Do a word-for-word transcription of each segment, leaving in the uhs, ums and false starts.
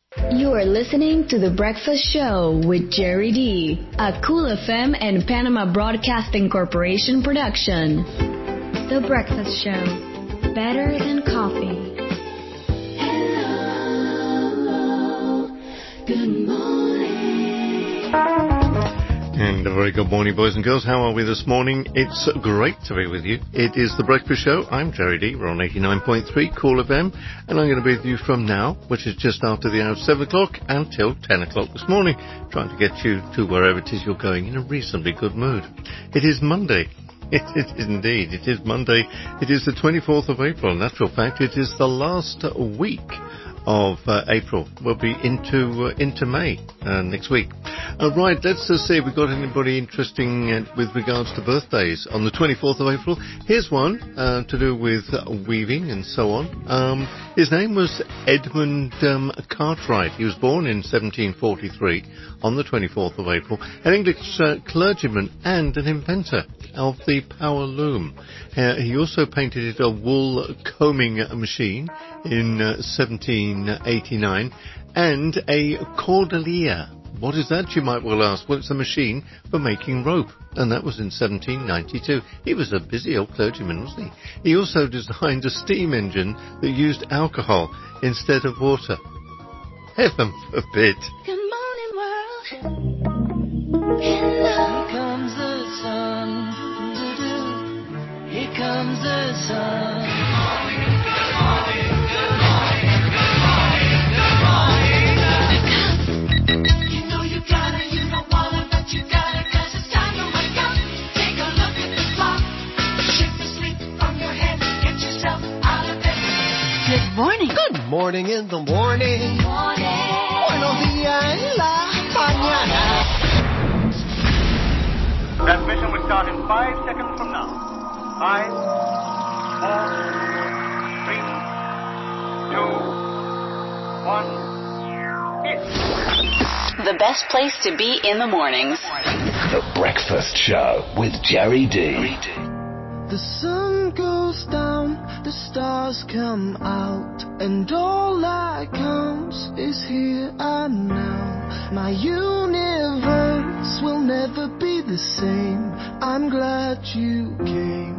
You are listening to The Breakfast Show with Jerry D, a Cool F M and Panama Broadcasting Corporation production. The Breakfast Show, better than coffee. Hello, good morning. And a very good morning, boys and girls. How are we this morning? It's great to be with you. It is The Breakfast Show. I'm Jerry D. We're on eighty-nine point three Cool F M, and I'm going to be with you from now, which is just after the hour of seven o'clock, until ten o'clock this morning, trying to get you to wherever it is you're going in a reasonably good mood. It is Monday. It, it is indeed. It is Monday. It is the twenty-fourth of April. In actual fact, it is the last week of uh, April. We'll be into uh, into May uh, next week. Uh, right, let's uh, see if we've got anybody interesting uh, with regards to birthdays on the twenty-fourth of April. Here's one uh, to do with uh, weaving and so on. Um, his name was Edmund um, Cartwright. He was born in seventeen forty-three on the twenty-fourth of April, an English uh, clergyman and an inventor of the power loom. Uh, he also painted a wool combing machine in uh, seventeen eighty-nine and a cordelier. What is that, you might well ask? Well, it's a machine for making rope, and that was in seventeen ninety-two. He was a busy old clergyman, wasn't he? He also designed a steam engine that used alcohol instead of water. Heaven forbid. Good morning, world. Hello. Here comes the sun. Here comes the sun. Morning. Good morning in the morning. Morning. Buenos días en la mañana. Transmission will start in five seconds from now. Five, four, three, two, one, hit. The best place to be in the mornings. The Breakfast Show with Jerry D. The sun goes down, the stars come out, and all that counts is here and now. My universe will never be the same. I'm glad you came.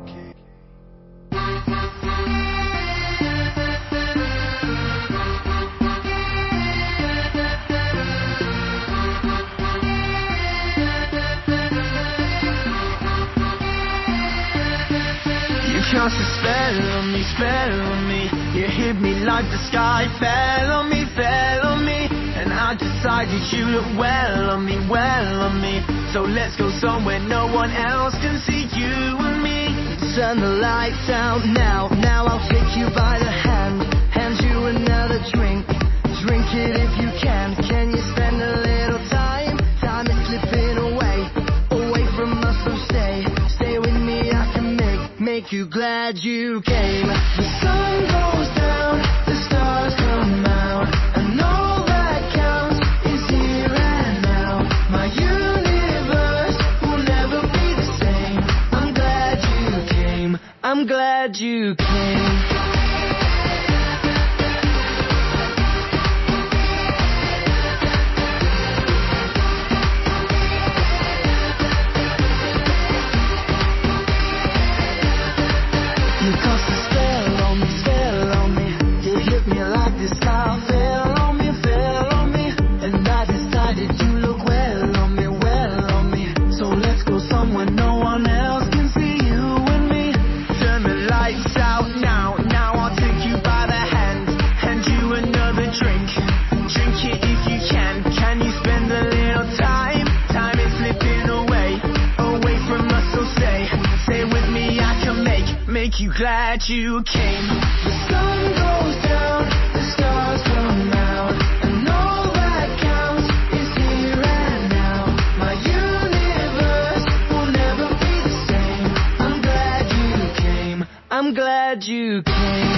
Cast a spell on me, spell on me. You hit me like the sky fell on me, fell on me. And I decided you look well on me, well on me. So let's go somewhere no one else can see you and me. Turn the lights out now, now I'll take you by the hand. Hand you another drink, drink it if you can. Can you spend a little time? Time is slipping away, away from us, so stay. Stay with me, I can make, make you glad you came. The sun goes down, the stars come out, and all that counts is here and now. My universe will never be the same. I'm glad you came, I'm glad you came. You glad you came. The sun goes down, the stars come out, and all that counts is here and now. My universe will never be the same. I'm glad you came, I'm glad you came.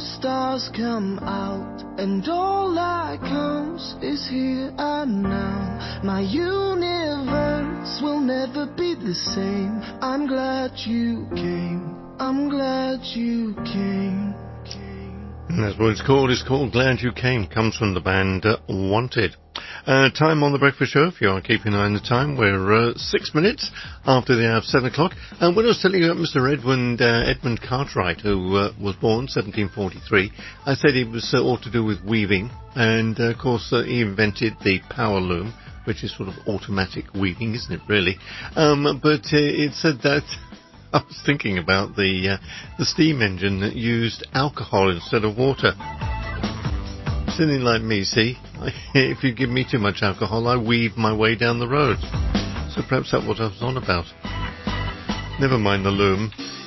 the stars come out, and all that counts is here and now. My universe will never be the same. I'm glad you came, I'm glad you came. And that's what it's called. It's called Glad You Came. Comes from the band uh, Wanted. Uh, time on the Breakfast Show, if you are keeping an eye on the time, we're uh, six minutes after the hour of seven o'clock. And when I was telling you about Mister Edmund, uh, Edmund Cartwright, who uh, was born seventeen forty-three, I said he was uh, all to do with weaving. And, uh, of course, uh, he invented the power loom, which is sort of automatic weaving, isn't it, really? Um, but uh, it said that... I was thinking about the uh, the steam engine that used alcohol instead of water. Something like me, see? If you give me too much alcohol, I weave my way down the road. So perhaps that's what I was on about. Never mind the loom.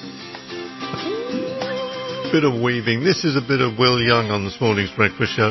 Bit of weaving. This is a bit of Will Young on this morning's Breakfast Show.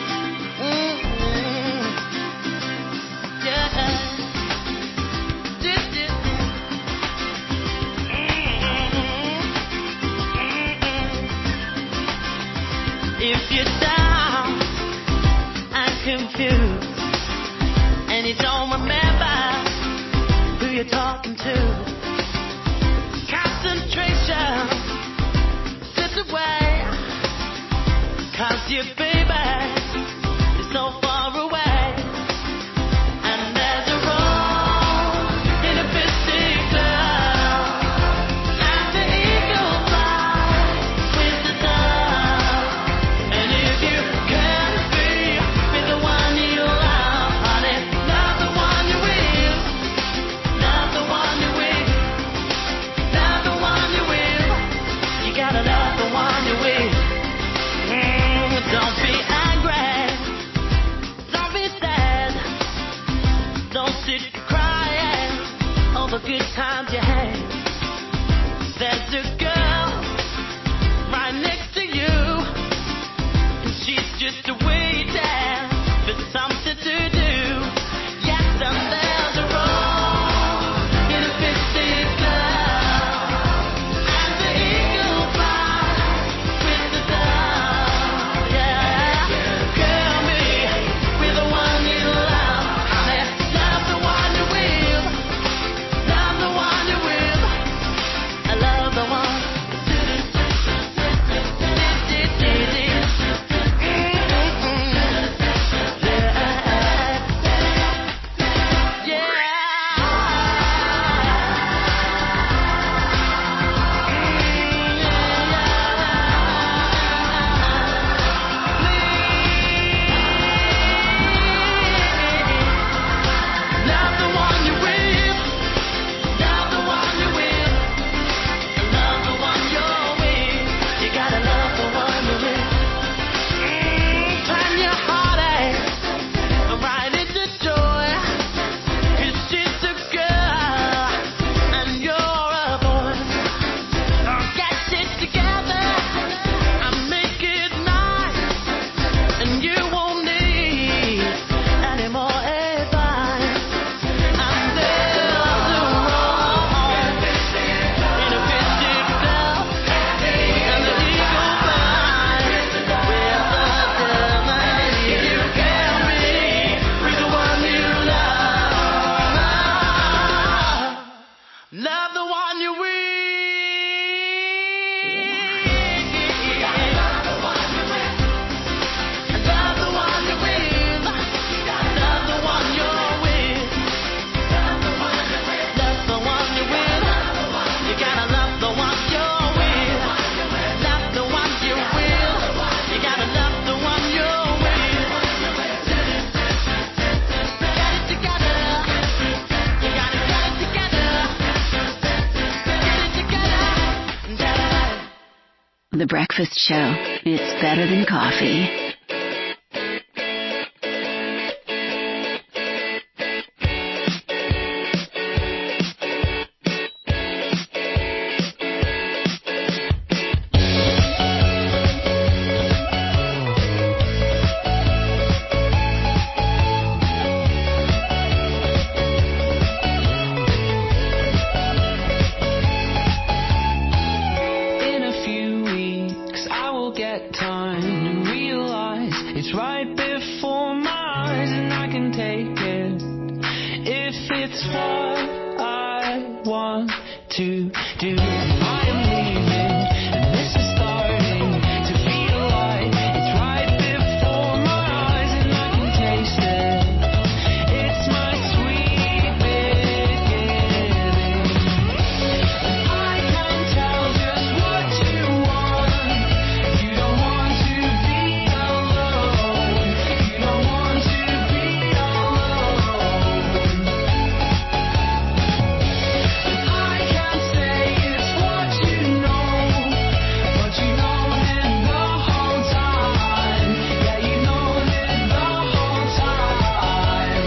The Breakfast Show. It's better than coffee. get time to realize it's right before my eyes, and I can take it if it's what I want to do. I am leaving, and this is starting to feel like it's right before my eyes, and I can taste it. It's my sweet beginning. I can tell just what you want. You don't want to be alone. You don't want to be alone. I can't say it's what you know, but you know it the whole time. Yeah, you know it the whole time.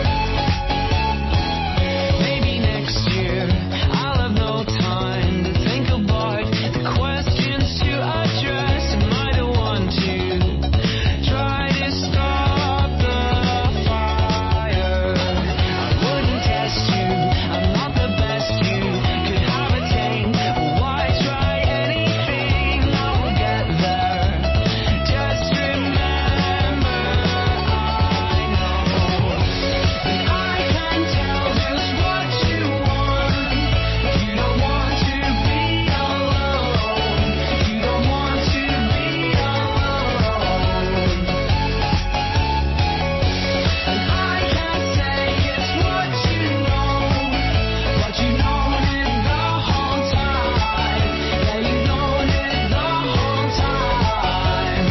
Maybe next year I'll have no time to think about the questions to address. Am I the one to try to stop the fire? I wouldn't test you, I'm not the best you could have attained. But why try anything? I will get there. Just remember, I know that I can tell just what you want. You don't want to be alone. You don't want to be alone. And I can't say it's what you know, but you know it the whole time. Yeah, you know it the whole time.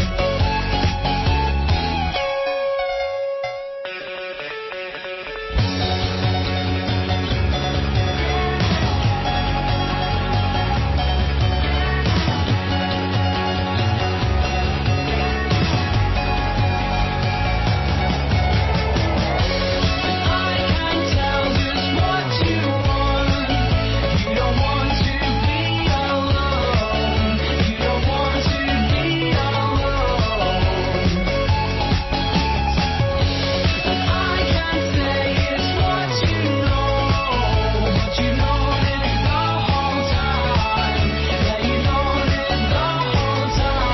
I can tell just what you want. You don't want to be alone. You don't want to be alone. And I can't say it's what you know, but you know it the whole time. Yeah, you know it the whole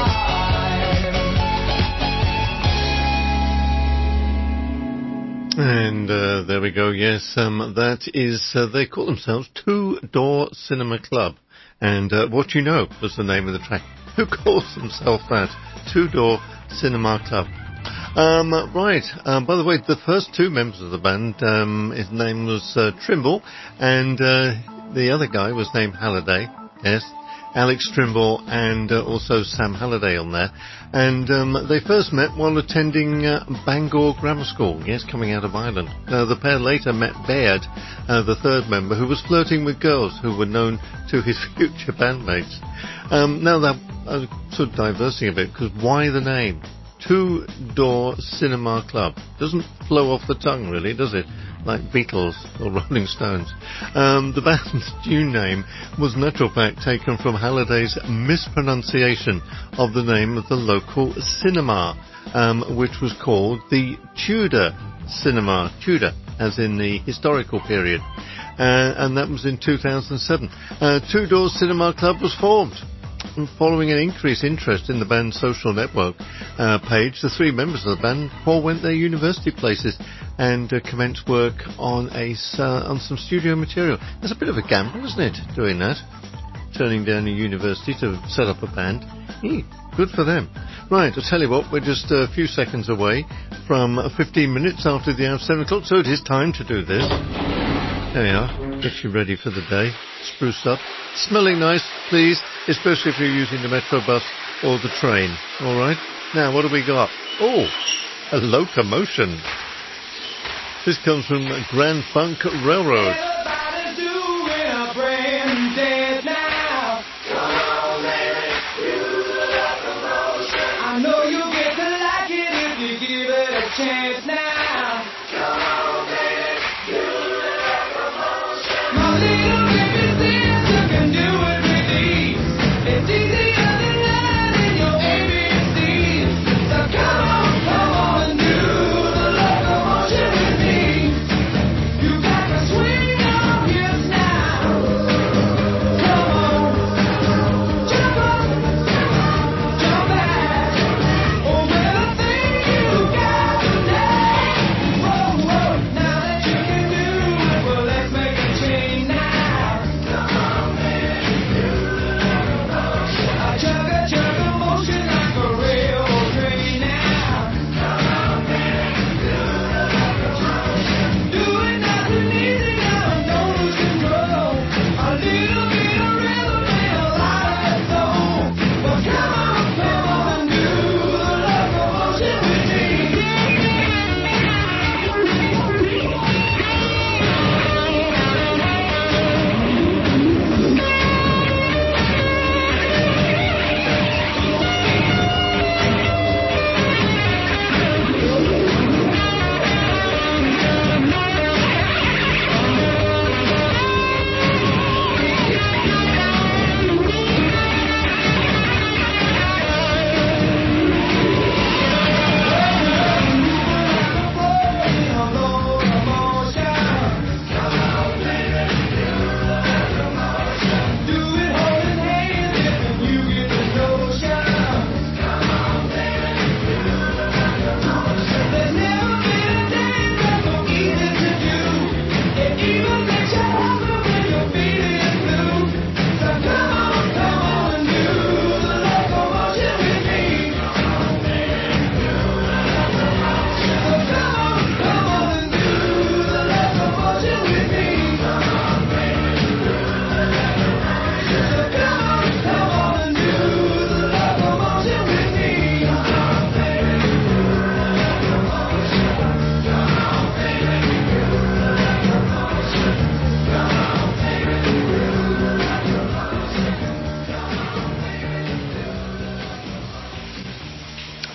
time. And uh, there we go. Yes, um, that is. Uh, they call themselves Two Door Cinema Club, and uh, What You Know was the name of the track. Who calls themselves that? Two Door Cinema Club. Um, right. Um, by the way, the first two members of the band, um, his name was uh, Trimble, and uh, the other guy was named Halliday. Yes. Alex Trimble and uh, also Sam Halliday on there. And um, they first met while attending uh, Bangor Grammar School, yes, coming out of Ireland. Uh, the pair later met Baird, uh, the third member, who was flirting with girls who were known to his future bandmates. Um, now, that uh, sort of diversing a bit, because why the name? Two Door Cinema Club. Doesn't flow off the tongue, really, does it? Like Beatles or Rolling Stones. Um, the band's new name was in actual fact taken from Halliday's mispronunciation of the name of the local cinema, um, which was called the Tudor Cinema. Tudor, as in the historical period. Uh, and that was in two thousand seven. Uh, Two Door Cinema Club was formed. Following an increased interest in the band's social network uh, page, the three members of the band forewent their university places and uh, commenced work on a uh, on some studio material. That's a bit of a gamble, isn't it, doing that? Turning down a university to set up a band. Eee, good for them. Right, I'll tell you what, we're just a few seconds away from fifteen minutes after the hour of seven o'clock, so it is time to do this. There we are. Get you ready for the day. Spruced up. Smelling nice, please, especially if you're using the Metro bus or the train. All right? Now, what do we got? Oh, a locomotion. This comes from Grand Funk Railroad. Everybody's doing a brand dance now. Come on, baby, do the locomotion. I know you'll get to like it if you give it a chance now. Come on, baby, do the locomotion. My little baby sister can do it with ease. It's easier than learning your A B Cs. So come on, come on, do the locomotion with me. You got to swing your hips now. Come on, jump up, jump back.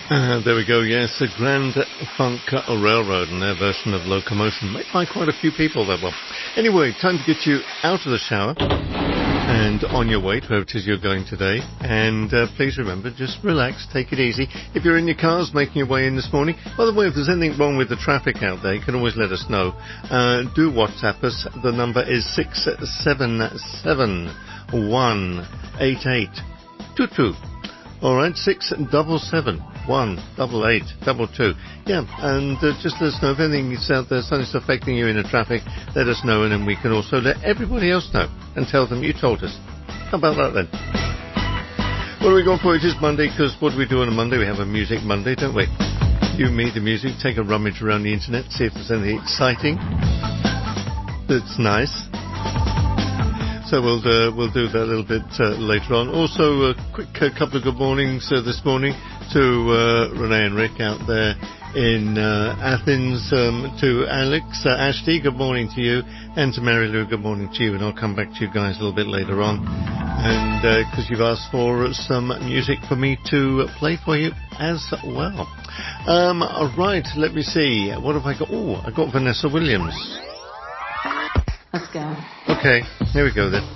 Uh, there we go, yes, the Grand Funk Railroad and their version of Locomotion, made by quite a few people that well. Anyway, time to get you out of the shower and on your way to wherever it is you're going today. And uh, please remember, just relax, take it easy. If you're in your cars making your way in this morning, by the way, if there's anything wrong with the traffic out there, you can always let us know. Uh, do WhatsApp us. The number is six seven seven one eight eight two two. All right, six double seven one double eight double two. Yeah, and uh, just let us know if anything is out there, something's affecting you in the traffic. Let us know, and then we can also let everybody else know and tell them you told us. How about that then? What are we going for? It is Monday, because what do we do on a Monday? We have a Music Monday, don't we? You, me, the music. Take a rummage around the internet, see if there's anything exciting that's nice. So we'll uh, we'll do that a little bit uh, later on. Also, a quick uh, couple of good mornings uh, this morning to uh, Renee and Rick out there in uh, Athens, um, to Alex, uh, Ashty, good morning to you, and to Mary Lou, good morning to you. And I'll come back to you guys a little bit later on, and because uh, you've asked for some music for me to play for you as well. Um, right, let me see. What have I got? Oh, I got Vanessa Williams. Let's go. Okay, here we go then.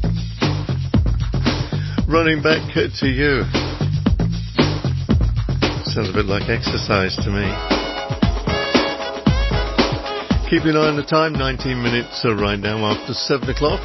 Running back to you. Sounds a bit like exercise to me. Keep an eye on the time, nineteen minutes uh, right now after seven o'clock.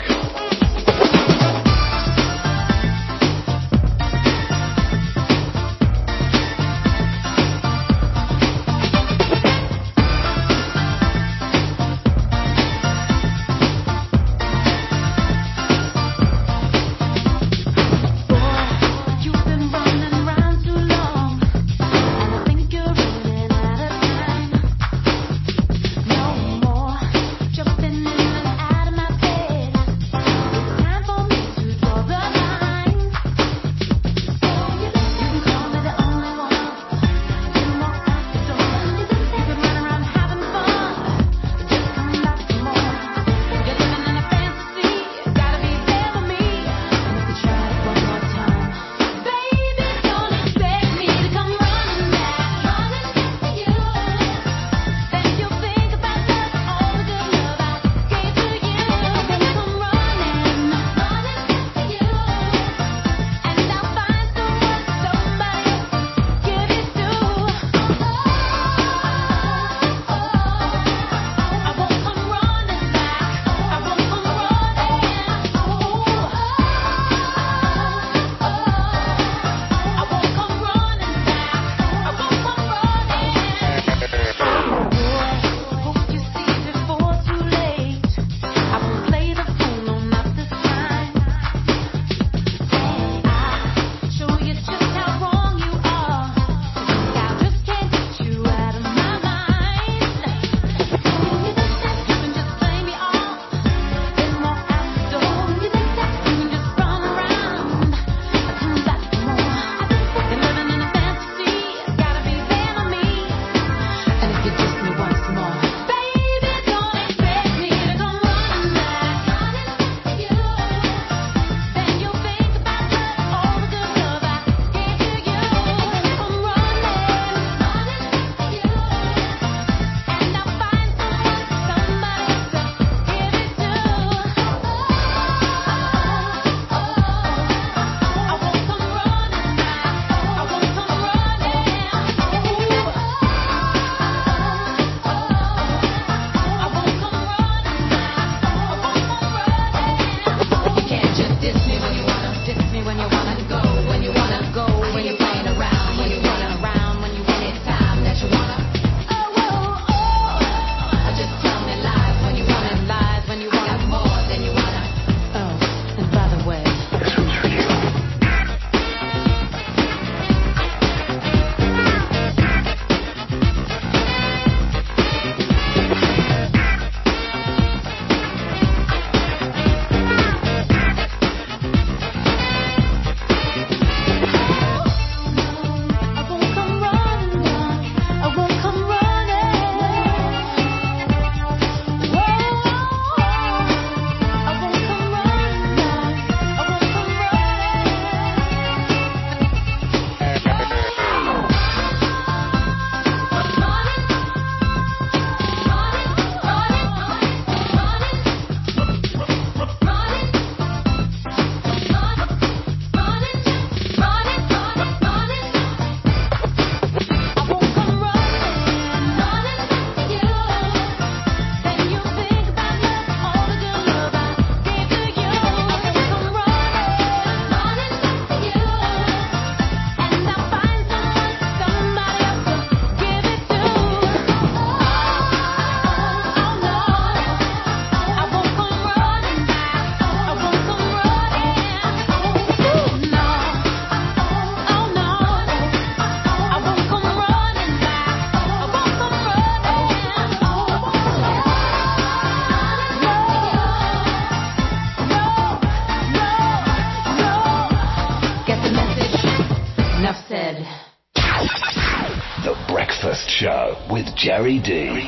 No more jumping in and out of my bed. The Breakfast Show with Jerry D.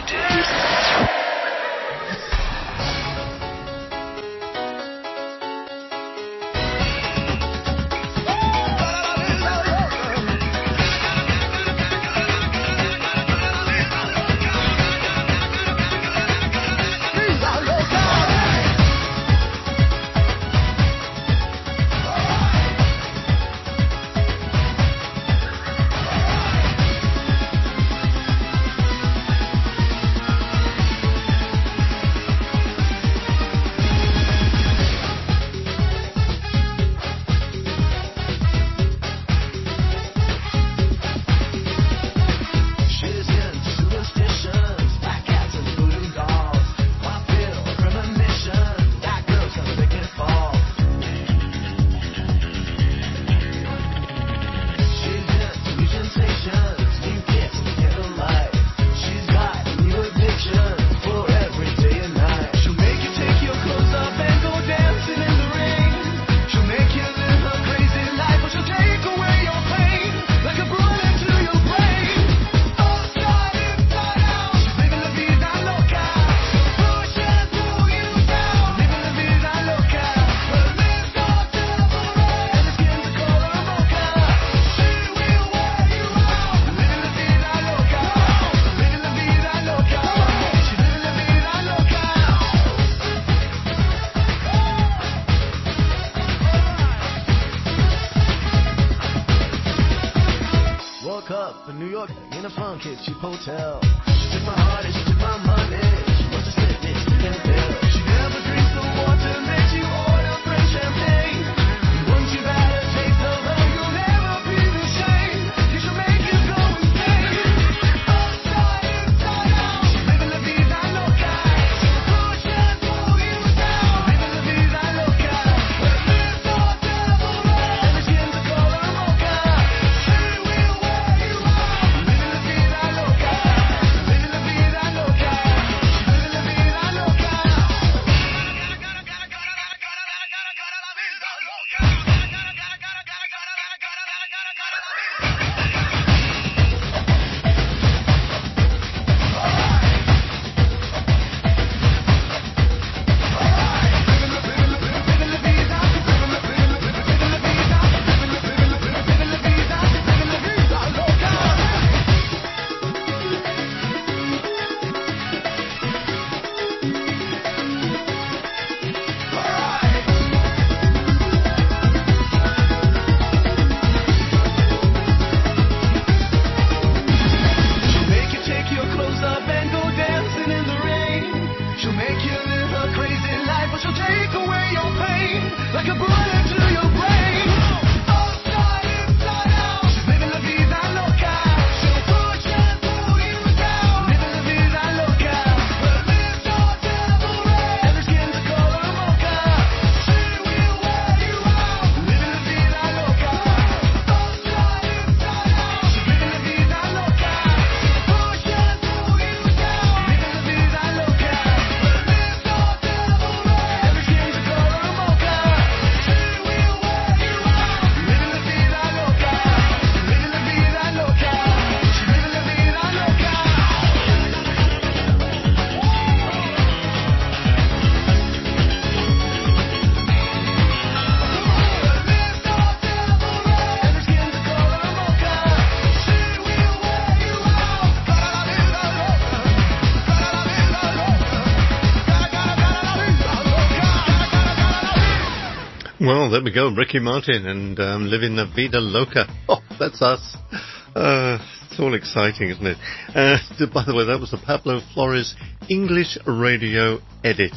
Well, there we go, Ricky Martin and um, Living La Vida Loca. Oh, that's us. Uh, it's all exciting, isn't it? Uh, by the way, that was the Pablo Flores English radio edit.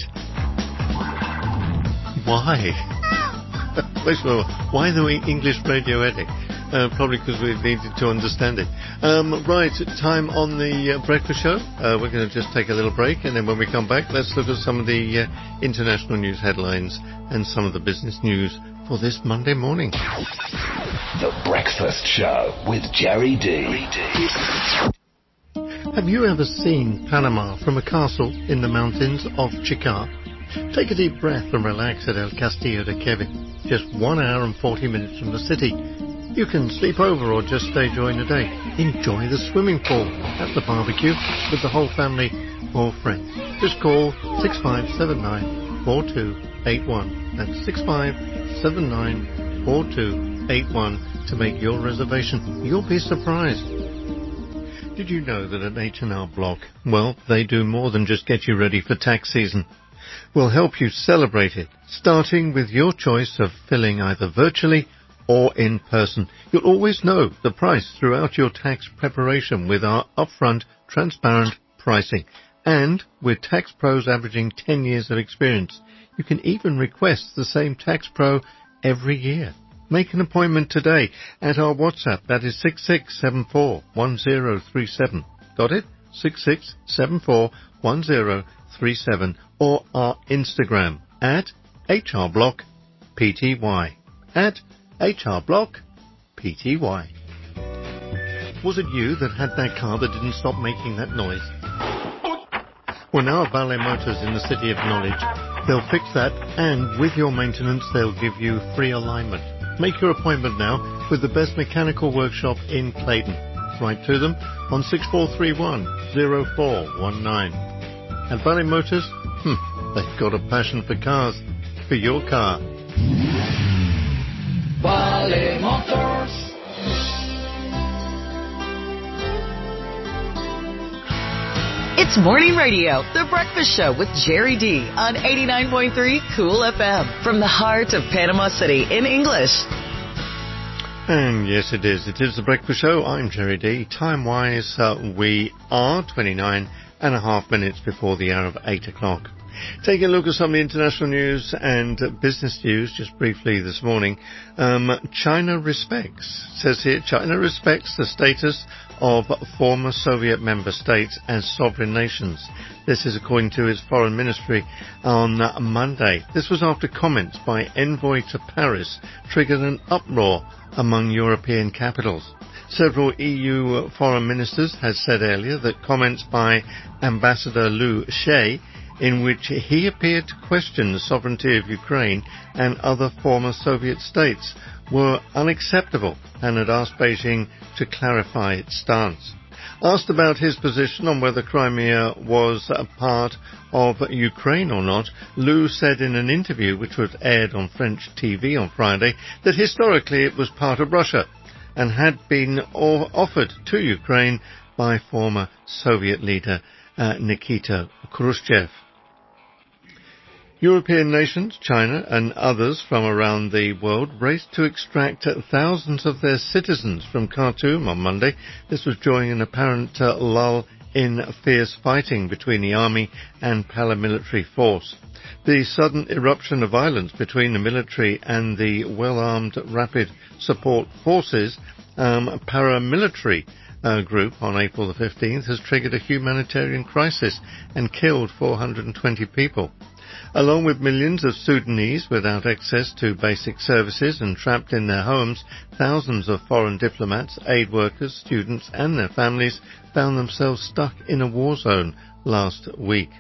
Why? First of all, why the English radio edit? Uh, probably because we needed to understand it. Um, right, time on the uh, breakfast show. Uh, we're going to just take a little break, and then when we come back, let's look at some of the uh, international news headlines and some of the business news for this Monday morning. The Breakfast Show with Jerry D. Have you ever seen Panama from a castle in the mountains of Chicar? Take a deep breath and relax at El Castillo de Kevin, just one hour and forty minutes from the city. You can sleep over or just stay during the day. Enjoy the swimming pool at the barbecue with the whole family or friends. Just call six five seven nine, four two eight one. That's six five seven nine, four two eight one to make your reservation. You'll be surprised. Did you know that at H and R Block, well, they do more than just get you ready for tax season. We'll help you celebrate it, starting with your choice of filling either virtually or in person. You'll always know the price throughout your tax preparation with our upfront, transparent pricing. And with tax pros averaging ten years of experience, you can even request the same tax pro every year. Make an appointment today at our WhatsApp. That is six six seven four one zero three seven. Got it? six six seven four one zero three seven. Or our Instagram at H R Block P T Y. At H R Block P T Y. Was it you that had that car that didn't stop making that noise? Well, now at Ballet Motors in the City of Knowledge, they'll fix that, and with your maintenance, they'll give you free alignment. Make your appointment now with the best mechanical workshop in Clayton. Write to them on six four three one, zero four one nine. At Ballet Motors, hmm, they've got a passion for cars. For your car. Ballet Motors. It's Morning Radio, The Breakfast Show with Jerry D on eighty-nine point three Cool F M from the heart of Panama City in English. And yes, it is. It is The Breakfast Show. I'm Jerry D. Time-wise, uh, we are twenty-nine and a half minutes before the hour of eight o'clock. Taking a look at some of the international news and business news just briefly this morning. Um, China respects, says here, China respects the status of former Soviet member states as sovereign nations. This is according to his foreign ministry on Monday. This was after comments by envoy to Paris triggered an uproar among European capitals. Several E U foreign ministers had said earlier that comments by Ambassador Liu She, in which he appeared to question the sovereignty of Ukraine and other former Soviet states, were unacceptable and had asked Beijing to clarify its stance. Asked about his position on whether Crimea was a part of Ukraine or not, Liu said in an interview which was aired on French T V on Friday that historically it was part of Russia and had been offered to Ukraine by former Soviet leader uh, Nikita Khrushchev. European nations, China and others from around the world raced to extract thousands of their citizens from Khartoum on Monday. This was during an apparent uh, lull in fierce fighting between the army and paramilitary force. The sudden eruption of violence between the military and the well-armed Rapid Support Forces um, paramilitary uh, group on April the fifteenth has triggered a humanitarian crisis and killed four hundred twenty people. Along with millions of Sudanese without access to basic services and trapped in their homes, thousands of foreign diplomats, aid workers, students and their families found themselves stuck in a war zone last week.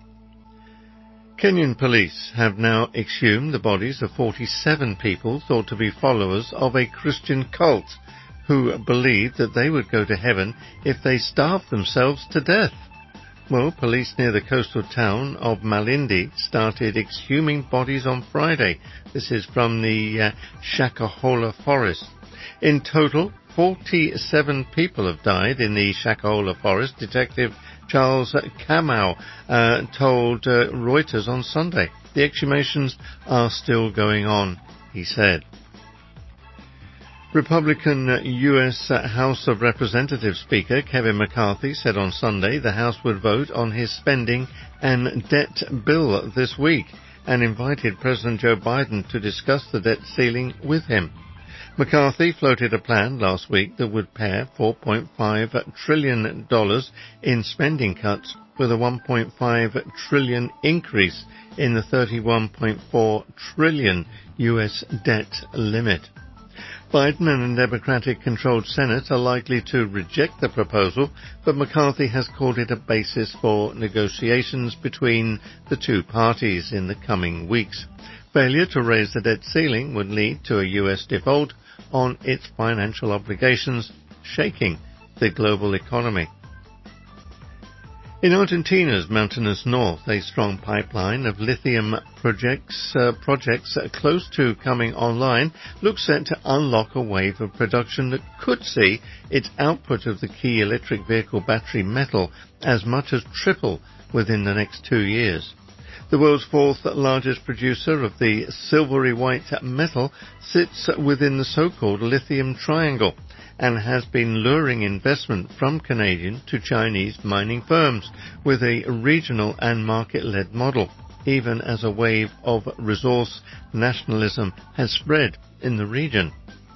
Kenyan police have now exhumed the bodies of forty-seven people thought to be followers of a Christian cult who believed that they would go to heaven if they starved themselves to death. Well, police near the coastal town of Malindi started exhuming bodies on Friday. This is from the uh, Shakahola forest. In total, forty-seven people have died in the Shakahola forest. Detective Charles Kamau uh, told uh, Reuters on Sunday. The exhumations are still going on, he said. Republican U S House of Representatives Speaker Kevin McCarthy said on Sunday the House would vote on his spending and debt bill this week and invited President Joe Biden to discuss the debt ceiling with him. McCarthy floated a plan last week that would pair four point five trillion dollars in spending cuts with a one point five trillion dollars increase in the thirty-one point four trillion dollars U S debt limit. Biden and a Democratic-controlled Senate are likely to reject the proposal, but McCarthy has called it a basis for negotiations between the two parties in the coming weeks. Failure to raise the debt ceiling would lead to a U S default on its financial obligations, shaking the global economy. In Argentina's mountainous north, a strong pipeline of lithium projects uh, projects close to coming online looks set to unlock a wave of production that could see its output of the key electric vehicle battery metal as much as triple within the next two years. The world's fourth largest producer of the silvery white metal sits within the so-called lithium triangle and has been luring investment from Canadian to Chinese mining firms with a regional and market-led model, even as a wave of resource nationalism has spread in the region.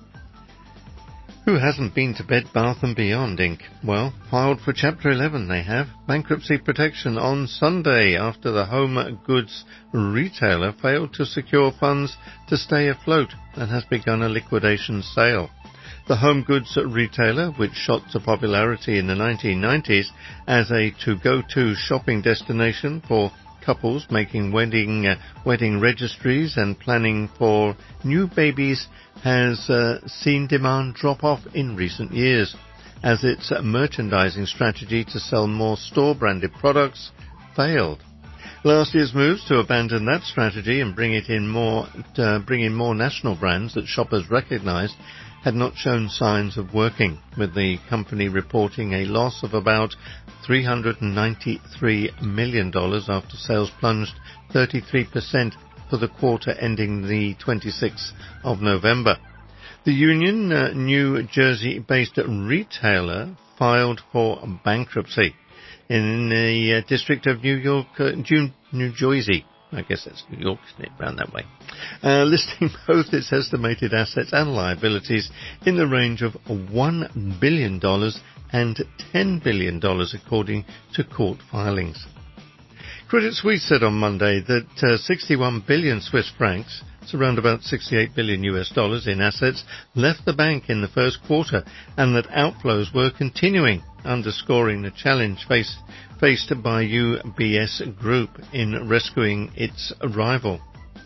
Who hasn't been to Bed Bath and Beyond, Incorporated? Well, filed for Chapter eleven they have. Bankruptcy protection on Sunday after the home goods retailer failed to secure funds to stay afloat and has begun a liquidation sale. The home goods retailer, which shot to popularity in the nineteen nineties as a to-go-to shopping destination for couples making wedding uh, wedding registries and planning for new babies, has uh, seen demand drop off in recent years as its merchandising strategy to sell more store-branded products failed. Last year's moves to abandon that strategy and bring it in more, uh, bring in more national brands that shoppers recognized had not shown signs of working, with the company reporting a loss of about three hundred ninety-three million dollars after sales plunged thirty-three percent for the quarter ending the twenty-sixth of November. The Union, uh, New Jersey-based retailer, filed for bankruptcy in the uh, District of New York, uh, New Jersey. I guess that's New York, isn't it, around that way, uh, listing both its estimated assets and liabilities in the range of one billion dollars and ten billion dollars, according to court filings. Credit Suisse said on Monday that uh, sixty-one billion Swiss francs, it's around about sixty-eight billion U S dollars in assets, left the bank in the first quarter and that outflows were continuing, underscoring the challenge faced faced by U B S Group in rescuing its rival.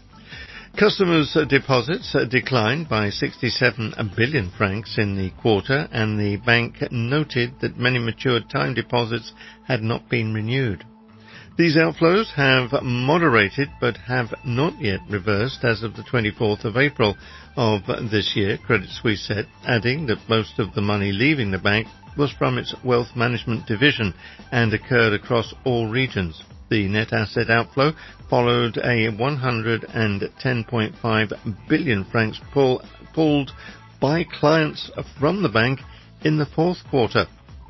Customers' deposits declined by sixty-seven billion francs in the quarter, and the bank noted that many matured time deposits had not been renewed. These outflows have moderated but have not yet reversed as of the twenty-fourth of April of this year, Credit Suisse said, adding that most of the money leaving the bank was from its wealth management division and occurred across all regions. The net asset outflow followed a one hundred ten point five billion francs pull, pulled by clients from the bank in the fourth quarter.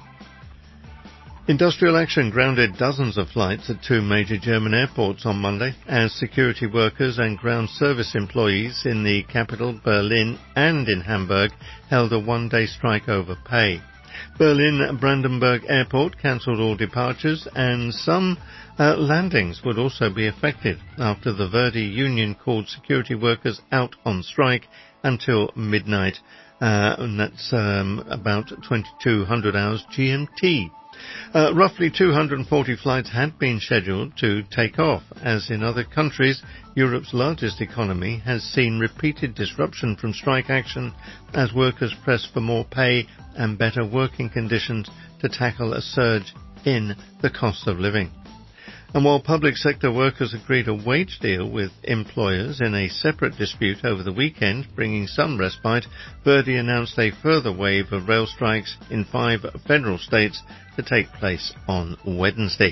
Industrial action grounded dozens of flights at two major German airports on Monday as security workers and ground service employees in the capital, Berlin, and in Hamburg held a one-day strike over pay. Berlin-Brandenburg Airport cancelled all departures and some uh, landings would also be affected after the Verdi union called security workers out on strike until midnight, uh, and that's um, about twenty-two hundred hours G M T. Uh, roughly two hundred forty flights had been scheduled to take off, as in other countries, Europe's largest economy has seen repeated disruption from strike action as workers press for more pay and better working conditions to tackle a surge in the cost of living. And while public sector workers agreed a wage deal with employers in a separate dispute over the weekend, bringing some respite, Verdi announced a further wave of rail strikes in five federal states to take place on Wednesday.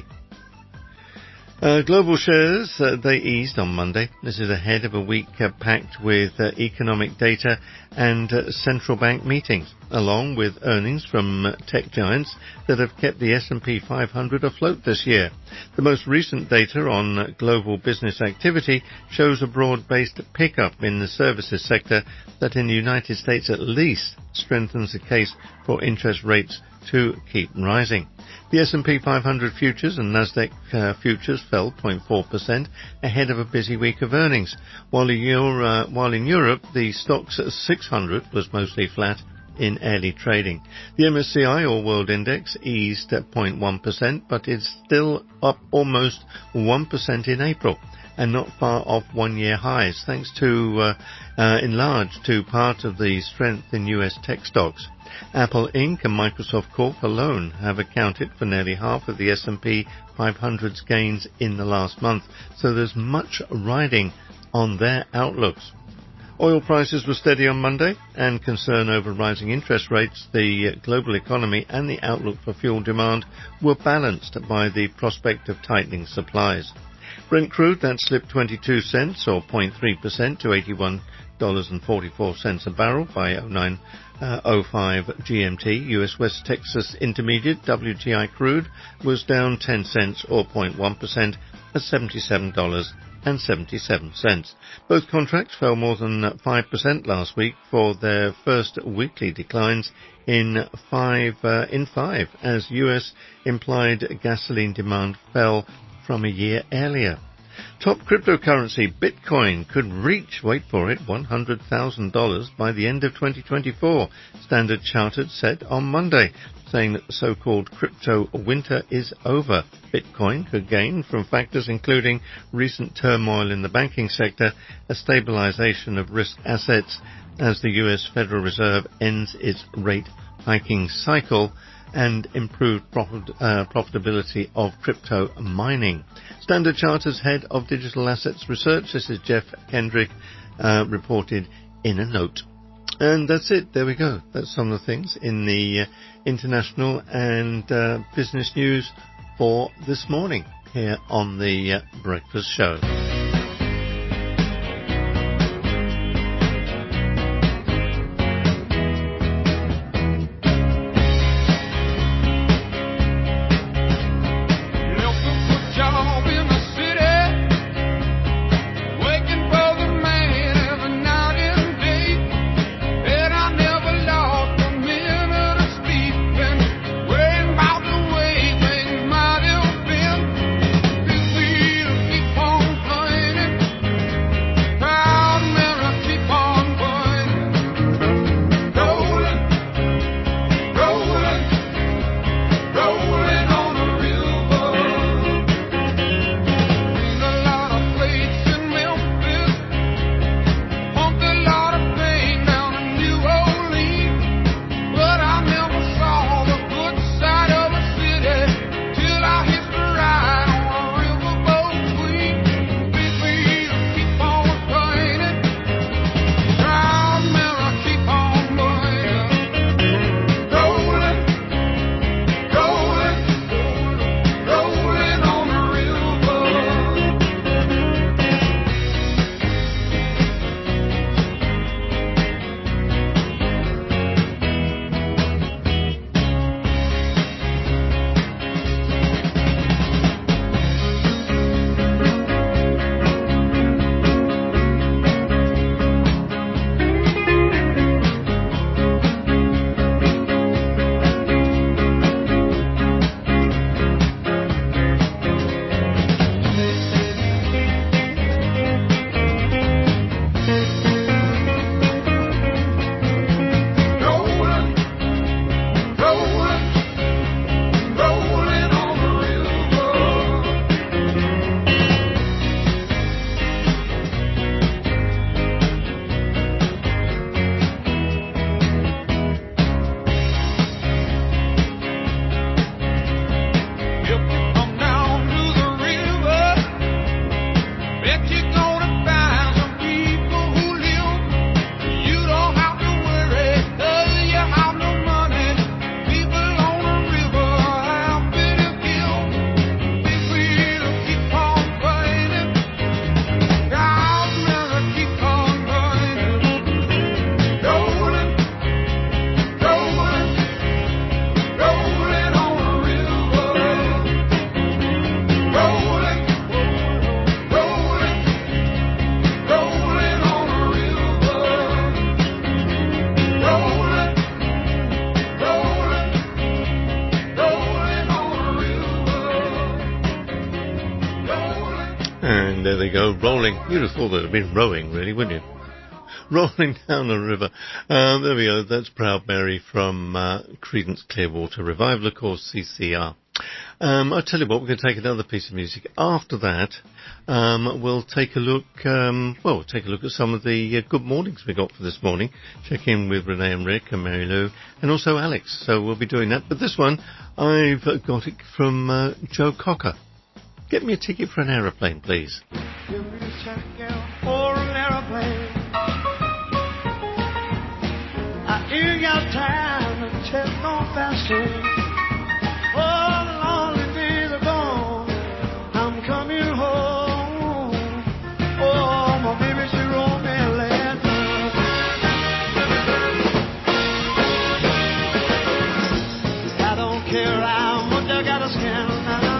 Uh, global shares, uh, they eased on Monday. This is ahead of a week uh, packed with uh, economic data and uh, central bank meetings, along with earnings from uh, tech giants that have kept the S and P five hundred afloat this year. The most recent data on uh, global business activity shows a broad-based pickup in the services sector that in the United States at least strengthens the case for interest rates to keep rising. The S and P five hundred futures and Nasdaq uh, futures fell zero point four percent ahead of a busy week of earnings, while in, Euro, uh, while in Europe the Stoxx six hundred was mostly flat in early trading. The M S C I All World Index eased at zero point one percent, but is still up almost one percent in April, and not far off one-year highs, thanks to, uh, uh, in large, to part of the strength in U S tech stocks. Apple Incorporated and Microsoft Corp alone have accounted for nearly half of the S and P five hundred's gains in the last month, so there's much riding on their outlooks. Oil prices were steady on Monday, and concern over rising interest rates, the global economy and the outlook for fuel demand were balanced by the prospect of tightening supplies. Brent crude, that slipped twenty-two cents or zero point three percent to eighty-one dollars and forty-four cents a barrel by oh nine oh five G M T. U S West Texas Intermediate W T I crude was down ten cents or zero point one percent at seventy-seven dollars and seventy-seven cents. Both contracts fell more than five percent last week for their first weekly declines in five, uh, in five, as U S implied gasoline demand fell from a year earlier. Top cryptocurrency Bitcoin could reach, wait for it, one hundred thousand dollars by the end of twenty twenty-four, Standard Chartered said on Monday, saying that the so-called crypto winter is over. Bitcoin could gain from factors including recent turmoil in the banking sector, a stabilization of risk assets as the U S Federal Reserve ends its rate hiking cycle, and improved profit, uh, profitability of crypto mining. Standard Chartered's head of digital assets research, this is Jeff Kendrick, uh, reported in a note. And that's it. There we go. That's some of the things in the uh, international and uh, business news for this morning here on the uh, Breakfast Show. And there they go, rolling. You'd have thought they'd have been rowing, really, wouldn't you? Rolling down the river. Um, there we go. That's Proud Mary from uh, Creedence Clearwater Revival, of course, C C R. Um, I'll tell you what, we're going to take another piece of music. After that, um, we'll take a look, um, well, we'll take a look at some of the uh, good mornings we got for this morning. Check in with Renee and Rick and Mary Lou and also Alex. So we'll be doing that. But this one, I've got it from uh, Joe Cocker. Get me a ticket for an aeroplane, please. Give me a ticket for an aeroplane. I ain't got time to take no fasting. Oh, the lonely days are gone. I'm coming home. Oh, my baby, she wrote me a letter. I don't care how much I gotta spend now.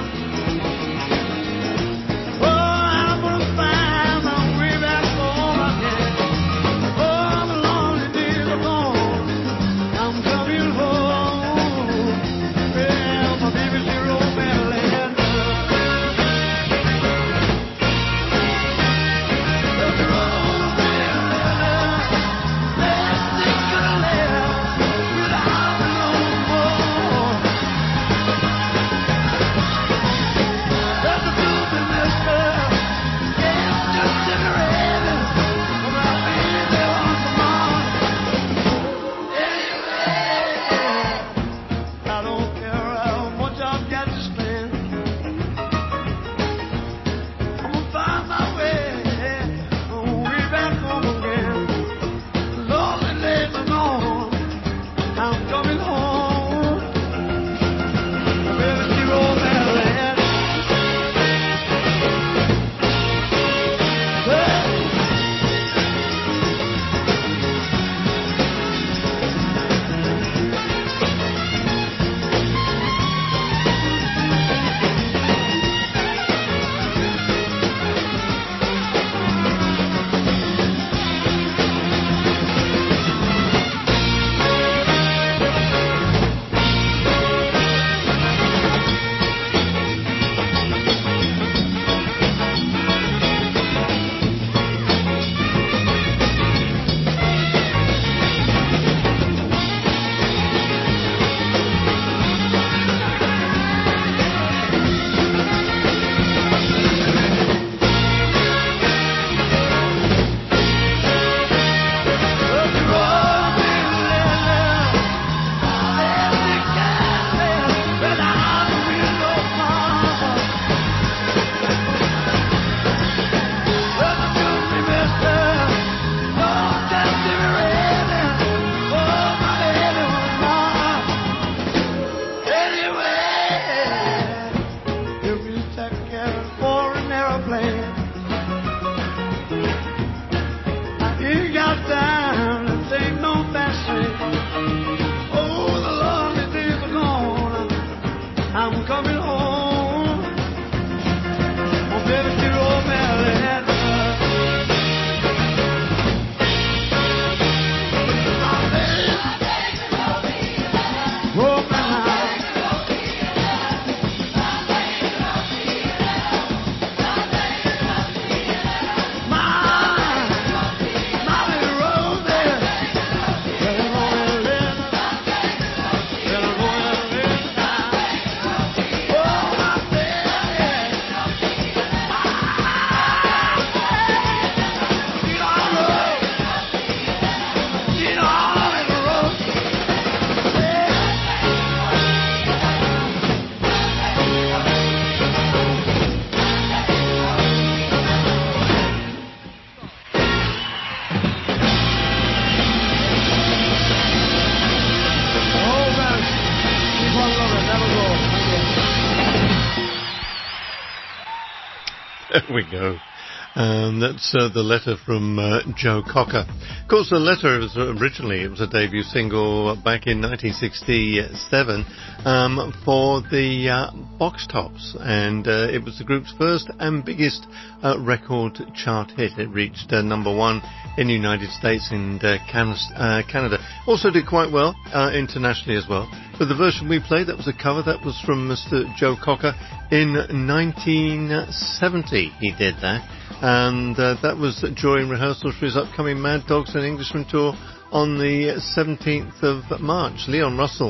There we go. Um, that's uh, the letter from uh, Joe Cocker. Of course, the letter was originally, it was a debut single back in nineteen sixty-seven um, for the uh, Box Tops, and uh, it was the group's first and biggest uh, record chart hit. It reached uh, number one in the United States and uh, Can- uh, Canada. Also did quite well uh, internationally as well. But the version we played, that was a cover, that was from Mister Joe Cocker in nineteen seventy. He did that. And uh, that was during rehearsals for his upcoming Mad Dogs and Englishmen tour on the seventeenth of March. Leon Russell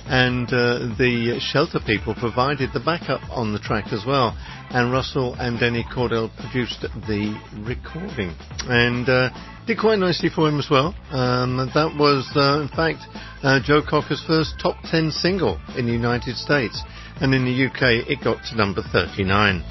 and uh, the shelter people provided the backup on the track as well. And Russell and Denny Cordell produced the recording, and uh, did quite nicely for him as well. Um, that was, uh, in fact, uh, Joe Cocker's first top ten single in the United States, and in the U K it got to number thirty-nine.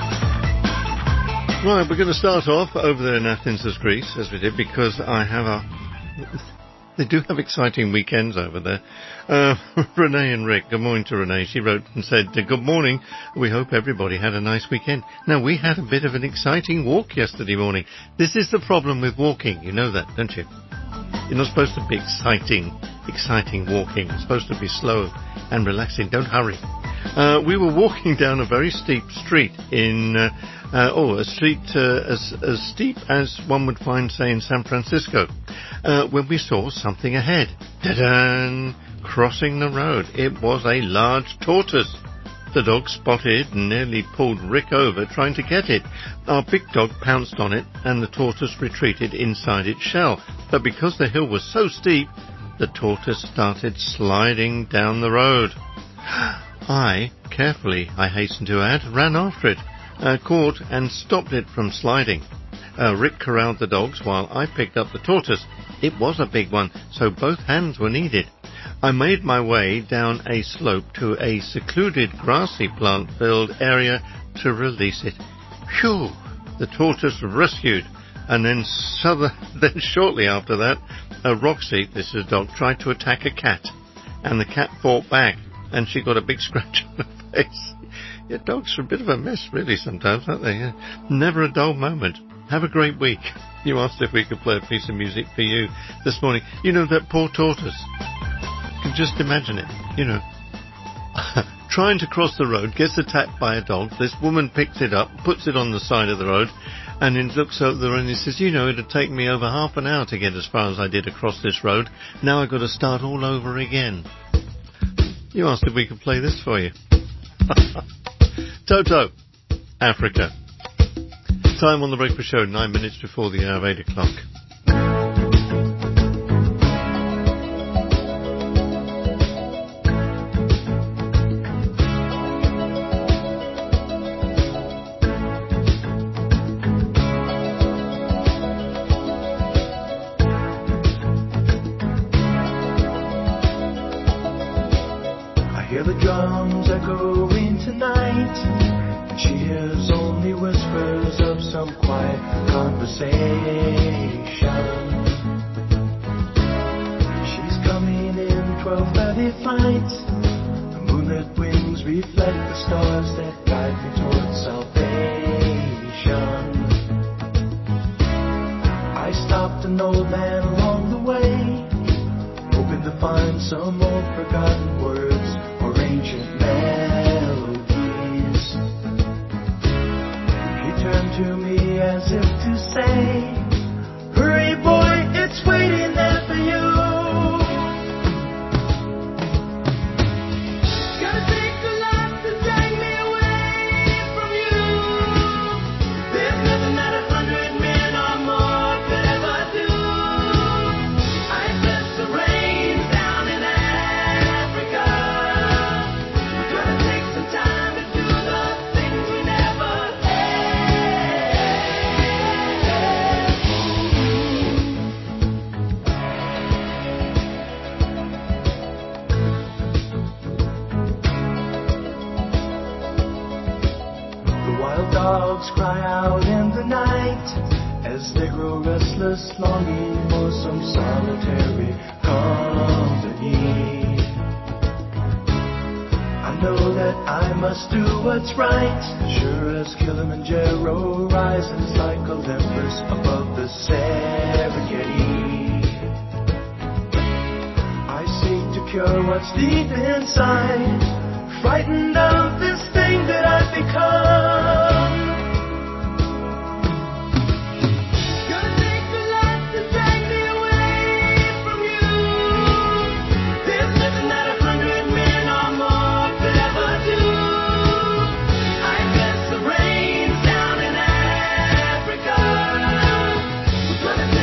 Right, we're going to start off over there in Athens, as Greece, as we did, because I have a... They do have exciting weekends over there. Uh, Renee and Rick, good morning to Renee. She wrote and said, good morning. We hope everybody had a nice weekend. Now, we had a bit of an exciting walk yesterday morning. This is the problem with walking. You know that, don't you? You're not supposed to be exciting, exciting walking. It's supposed to be slow and relaxing. Don't hurry. Uh, we were walking down a very steep street in, uh, uh, oh, a street uh, as, as steep as one would find, say, in San Francisco, uh, when we saw something ahead. Ta-da! Crossing the road. It was a large tortoise. The dog spotted and nearly pulled Rick over trying to get it. Our big dog pounced on it and the tortoise retreated inside its shell. But because the hill was so steep, the tortoise started sliding down the road. I, carefully, I hasten to add, ran after it, uh, caught and stopped it from sliding. Uh, Rick corralled the dogs while I picked up the tortoise. It was a big one, so both hands were needed. I made my way down a slope to a secluded grassy plant-filled area to release it. Phew! The tortoise rescued, and then, so then shortly after that, a Roxy, this is a dog, tried to attack a cat, and the cat fought back, and she got a big scratch on her face. Yeah, dogs are a bit of a mess, really, sometimes, aren't they? Yeah. Never a dull moment. Have a great week. You asked if we could play a piece of music for you this morning. You know, that poor tortoise. You can just imagine it, you know. Trying to cross the road, gets attacked by a dog. This woman picks it up, puts it on the side of the road, and then looks over there and he says, you know, it'd take me over half an hour to get as far as I did across this road. Now I've got to start all over again. You asked if we could play this for you. Toto, Africa. Time on the Breakfast Show, nine minutes before the hour of eight o'clock.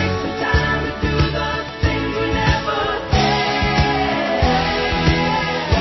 Yeah.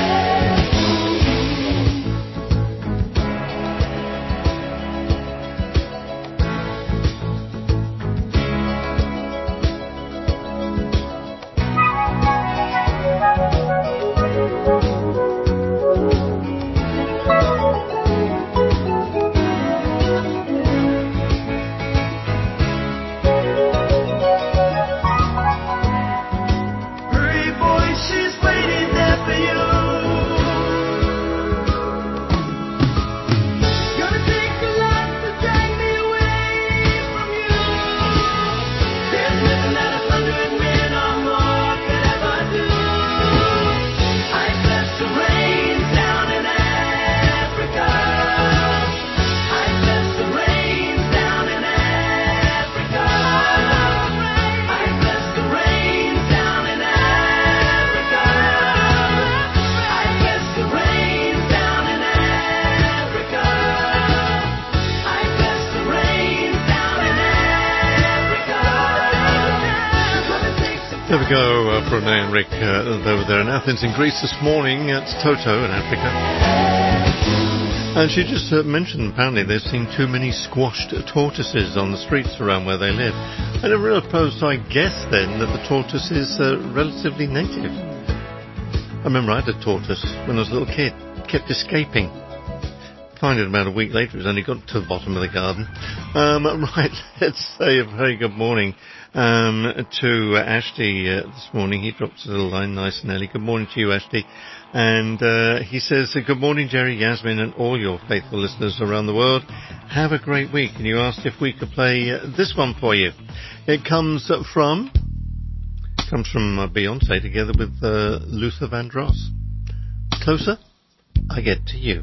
we go uh, from Renee and Rick uh, over there in Athens in Greece this morning. It's Toto in Africa. And she just uh, mentioned apparently they've seen too many squashed tortoises on the streets around where they live. I never really opposed, so I guess then that the tortoise is uh, relatively native. I remember I had a tortoise when I was a little kid. It kept escaping. Find it about a week later, it's only got to the bottom of the garden. Um, right, let's say a very good morning um, to uh, Ashty uh, this morning. He drops a little line nice and early. Good morning to you, Ashty. And uh, he says, good morning, Jerry, Yasmin, and all your faithful listeners around the world. Have a great week. And you asked if we could play uh, this one for you. It comes from comes from uh, Beyonce together with uh, Luther Vandross. Closer, I get to you.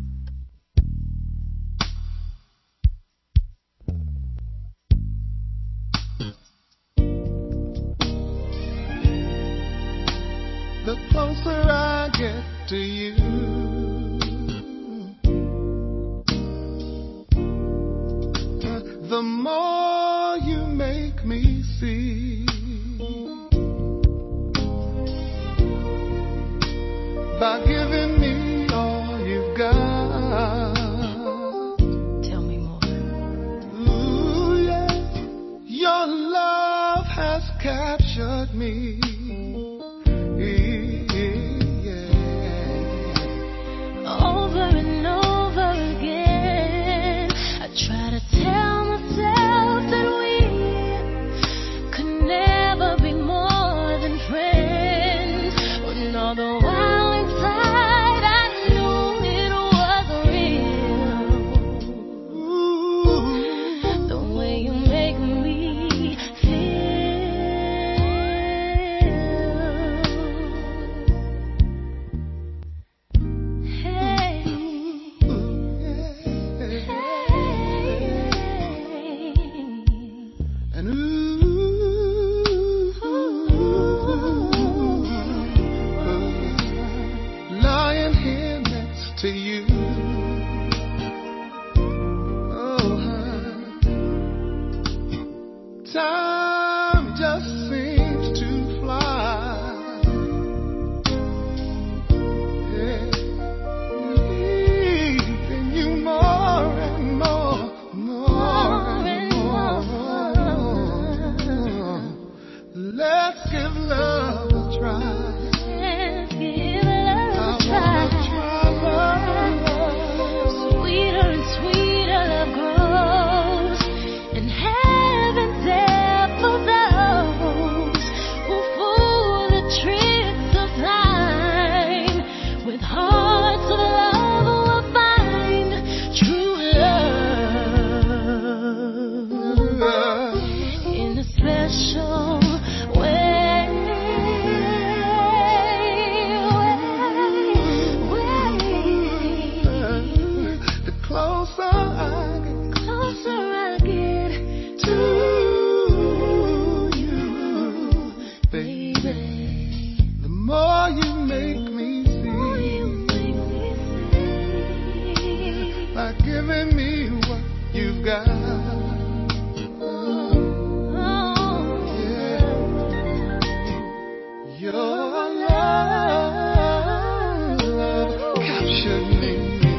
The closer I get to you, the more you make me see. By giving me all you've got. Tell me more. Ooh, yeah. Your love has captured me. Over and over again, I try to tell myself that we could never be more than friends. When all the while inside I knew it was real. Ooh, the way you make me to you. Oh, time just seems to fly. Yeah. Leaving you more and more, more and more. Let's give love a try. Let's give love a try. Sweeter and sweeter love grows, and heaven's there for those who fool the tricks of time. With hearts of love will find true love in a special way. Closer I get, closer I get to you, baby. The more you make me see, by giving me what you've got. Oh, yeah. Your love captured me.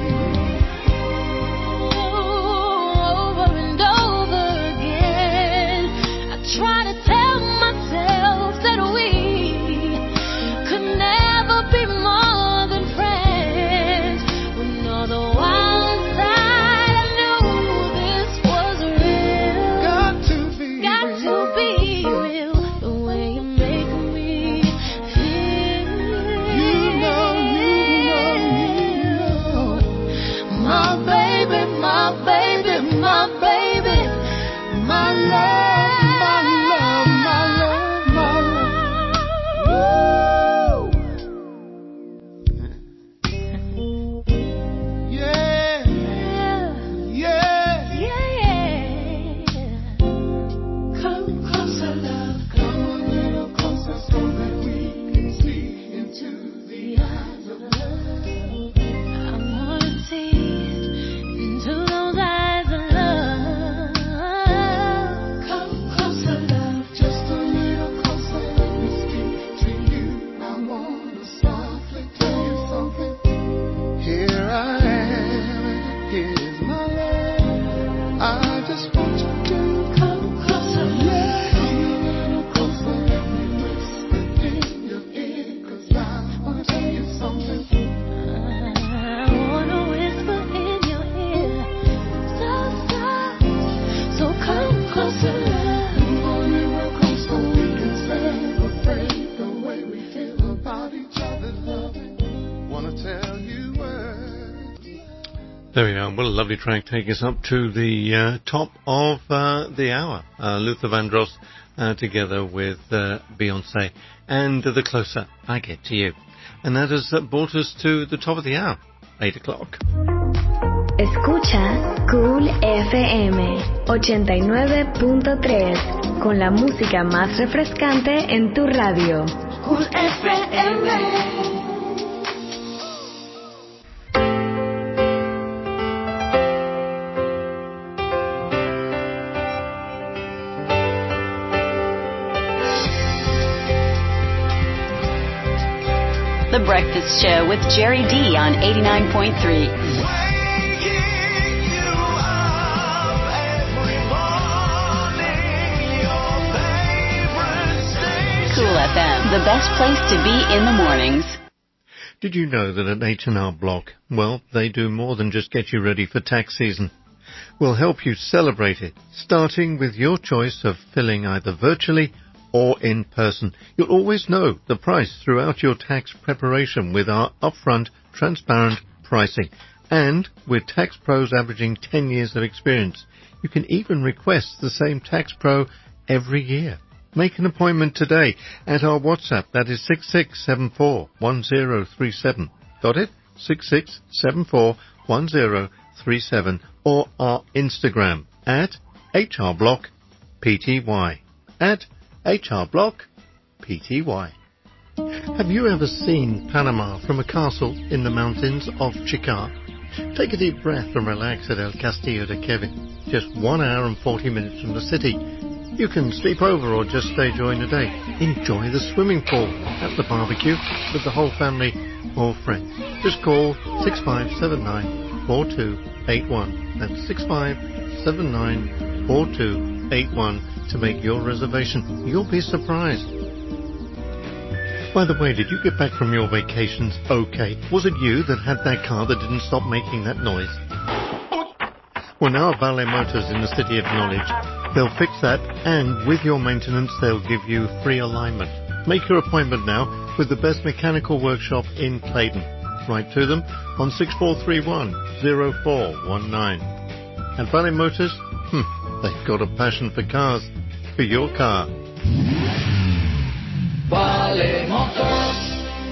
Try to tell myself that we could never be more than friends. When all the while inside I knew this was real. Got to be Got real. to be real. The way you make me feel. You know, you know, you know. There we are. What a lovely track taking us up to the uh, top of uh, the hour. Uh, Luther Vandross uh, together with uh, Beyonce and uh, The Closer I Get to You. And that has uh, brought us to the top of the hour, eight o'clock. Escucha Cool F M ochenta y nueve punto tres con la música más refrescante en tu radio. Cool F M. The Breakfast Show with Jerry D on eighty-nine point three. Cool F M, the best place to be in the mornings. Did you know that at H and R Block, well, they do more than just get you ready for tax season. We'll help you celebrate it, starting with your choice of filling either virtually or in person. You'll always know the price throughout your tax preparation with our upfront, transparent pricing. And with tax pros averaging ten years of experience, you can even request the same tax pro every year. Make an appointment today at our WhatsApp. That is six six seven four one zero three seven. Got it? six six seven four one zero three seven. Or our Instagram at H R Block P T Y. At H R Block P T Y. Have you ever seen Panama from a castle in the mountains of Chicar? Take a deep breath and relax at El Castillo de Kevin, just one hour and forty minutes from the city. You can sleep over or just stay during the day. Enjoy the swimming pool at the barbecue with the whole family or friends. Just call six five seven nine four two eight one. That's six five seven nine four two eight one to make your reservation. You'll be surprised. By the way, did you get back from your vacations okay? Was it you that had that car that didn't stop making that noise? Well, now Valet Motors in the City of Knowledge. They'll fix that, and with your maintenance, they'll give you free alignment. Make your appointment now with the best mechanical workshop in Clayton. Write to them on six four three one zero four one nine. And Valet Motors, hmm, they've got a passion for cars. For your car. Valet Motors.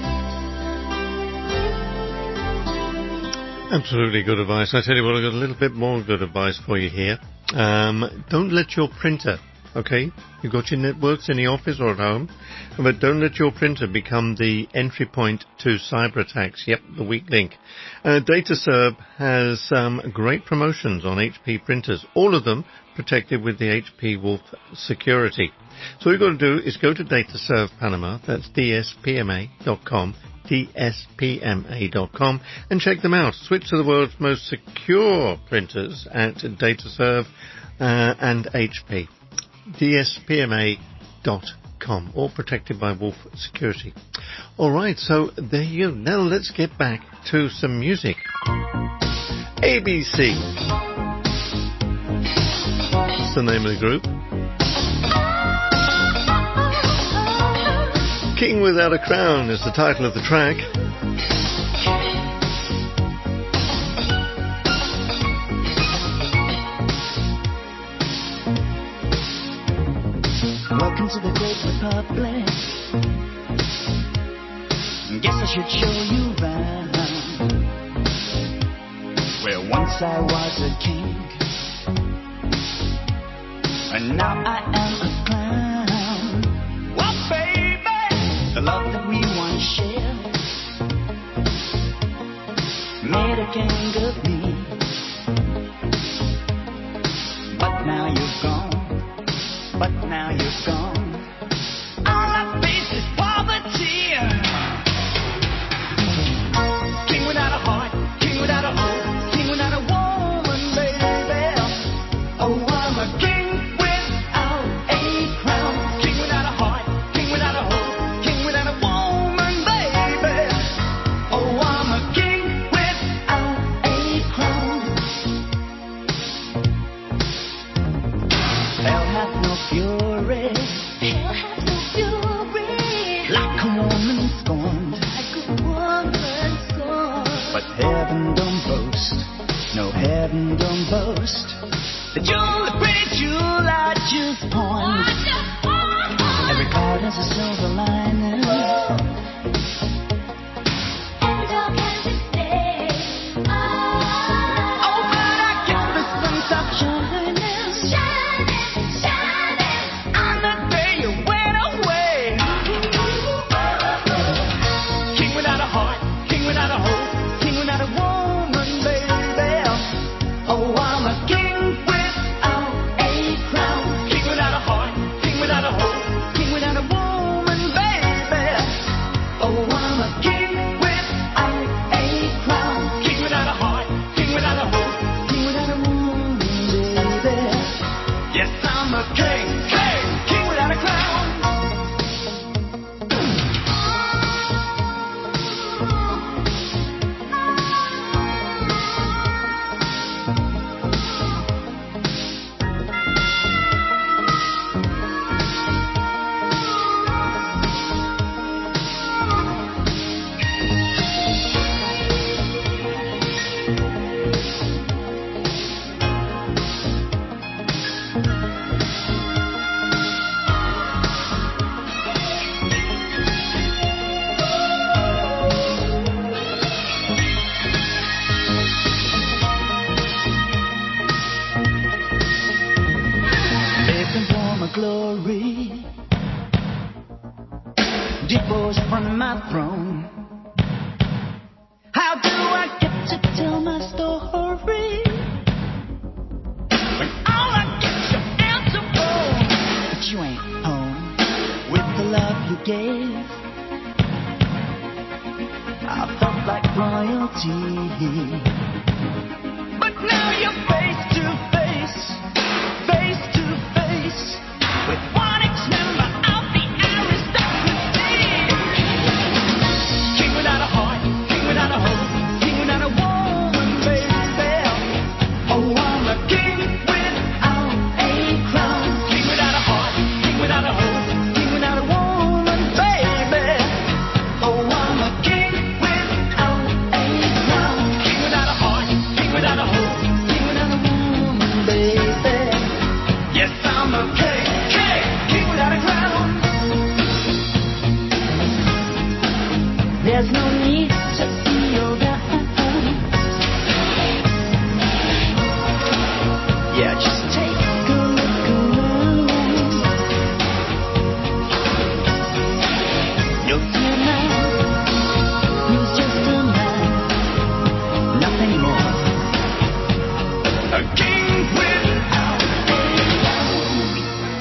Absolutely good advice. I tell you what, I've got a little bit more good advice for you here. Um, don't let your printer, okay? You've got your networks in the office or at home, but don't let your printer become the entry point to cyber attacks. Yep, the weak link. Uh, DataServe has um, great promotions on H P printers, all of them protected with the H P Wolf security. So all you've got to do is go to DataServe Panama, that's D S P M A dot com, D S P M A dot com, and check them out. Switch to the world's most secure printers at DataServe uh, and H P. D S P M A dot com, all protected by Wolf Security. All right, so there you go. Now let's get back to some music. A B C. That's the name of the group. King Without a Crown is the title of the track. Welcome to the great republic. Guess I should show you round. Where once I was a king, and now I am a clown. Well, baby, the love that we once shared made a king of me. But now you're gone. But now you're gone. All I face is poverty. King without a heart, king without a hope, king without a woman, baby. Oh, I'm a king without a crown. King without a heart, king without a hope, king without a woman, baby. Oh, I'm a king without a crown. Hell hath no fury. Hell hath no fury. Like a woman scorned. Like a woman scorned. But heaven don't boast. No head and don't boast. The jewel, pretty jewel, I just point. Every card has a silver lining. And all kinds of things. Oh, but I get the sun stop shining. Shining, shining. On the day you went away. King without a heart, king without a hope, king without a woman, baby. Oh, I'm a king without a crown. King without a heart, king without a hope, king without a woman, baby. Oh, I'm a king without a crown. King without a heart, king without a hope, king without a woman, baby. Yes, I'm a king, king, king without a crown. Begging for my glory, divorced from my throne. How do I get to tell my story when all I get's your answer phone? But you ain't home with the love you gave. I felt like royalty, but now you're face to face, face to face with one ex-member of the aristocracy. King without a heart, king without a hope, king without a woman, baby. Oh, I'm a king without a crown. King without a heart, king without a hope, king without a woman, baby. Oh, I'm a king without a crown. King without a heart, king without a hope, king without a woman, baby. Yes, I'm a king, king, king without a crown. There's no need to feel down. Yeah, just take a look around. You'll see a man who's just a man, nothing more. A king without a crown.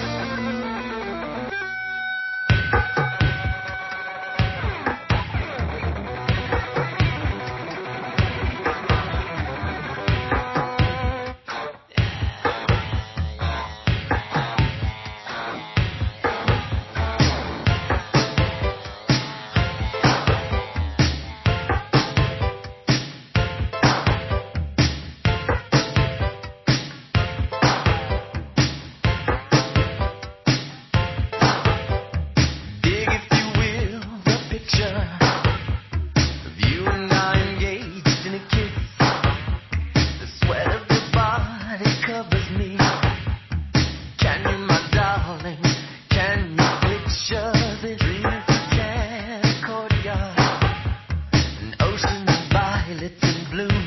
Dig, if you will, the picture of you and I engaged in a kiss. The sweat of your body covers me. Can you, my darling, can you picture this dream courtyard, an ocean of violets in bloom?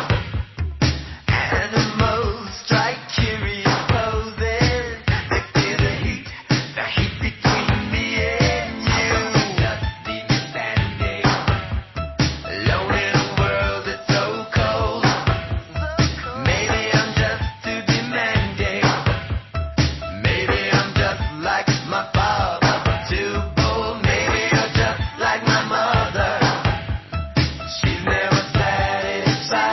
Animals strike curious poses. They feel the heat, the heat between me and you. Just leave me standing alone in a world that's so cold. Maybe I'm just too demanding. Maybe I'm just like my father, too bold. Maybe you're just like my mother. She's never satisfied.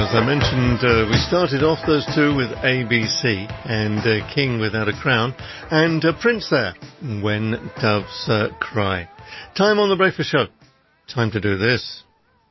As I mentioned, uh, we started off those two with A B C and uh, King Without a Crown, and uh, Prince there, When Doves uh, Cry. Time on the Breakfast Show. Time to do this.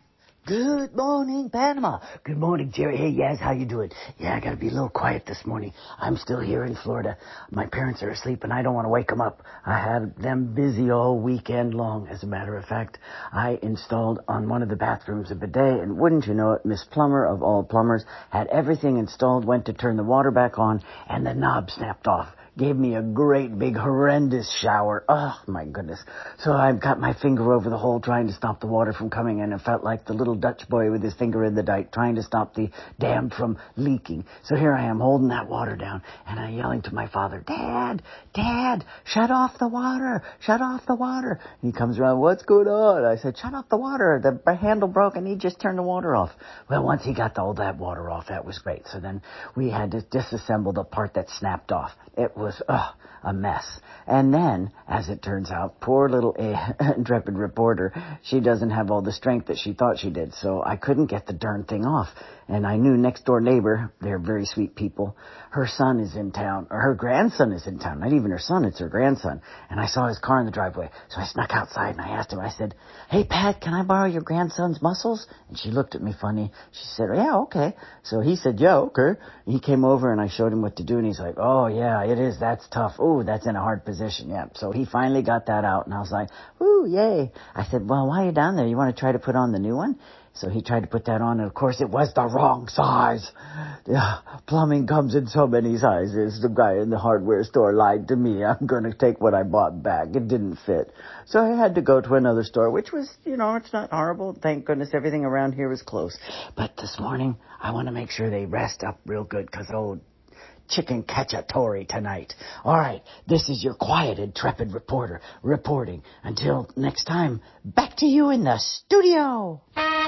Good morning, Panama. Good morning, Jerry. Hey, Yaz, how you doing? Yeah, I gotta be a little quiet this morning. I'm still here in Florida. My parents are asleep, and I don't want to wake them up. I had them busy all weekend long. As a matter of fact, I installed on one of the bathrooms a bidet, and wouldn't you know it, Miss Plumber of all plumbers had everything installed, went to turn the water back on, and the knob snapped off. Gave me a great big horrendous shower. Oh my goodness. So I've got my finger over the hole trying to stop the water from coming in. It felt like the little Dutch boy with his finger in the dike trying to stop the dam from leaking. So here I am holding that water down, and I'm yelling to my father, Dad, Dad, shut off the water, shut off the water. And he comes around, what's going on? I said, shut off the water. The handle broke and he just turned the water off. Well, once he got all that water off, that was great. So then we had to disassemble the part that snapped off. It was Ugh, a mess. And then, as it turns out, poor little uh, intrepid reporter, she doesn't have all the strength that she thought she did, so I couldn't get the darn thing off. And I knew next door neighbor, they're very sweet people, her son is in town, or her grandson is in town, not even her son, it's her grandson. And I saw his car in the driveway, so I snuck outside and I asked him, I said, hey Pat, can I borrow your grandson's muscles? And she looked at me funny. She said, yeah, okay. So he said, yeah, okay. And he came over and I showed him what to do, and he's like, oh yeah, it is, that's tough. Oh, that's in a hard position, yeah. So he finally got that out, and I was like, woo, yay. I said, well, why are you down there? You want to try to put on the new one? So he tried to put that on, and of course it was the wrong size. Yeah, plumbing comes in so many sizes. The guy in the hardware store lied to me. I'm going to take what I bought back. It didn't fit. So I had to go to another store, which was, you know, it's not horrible. Thank goodness everything around here was close. But this morning, I want to make sure they rest up real good, because old chicken cacciatore tonight. All right, this is your quiet, intrepid reporter reporting. Until next time, back to you in the studio.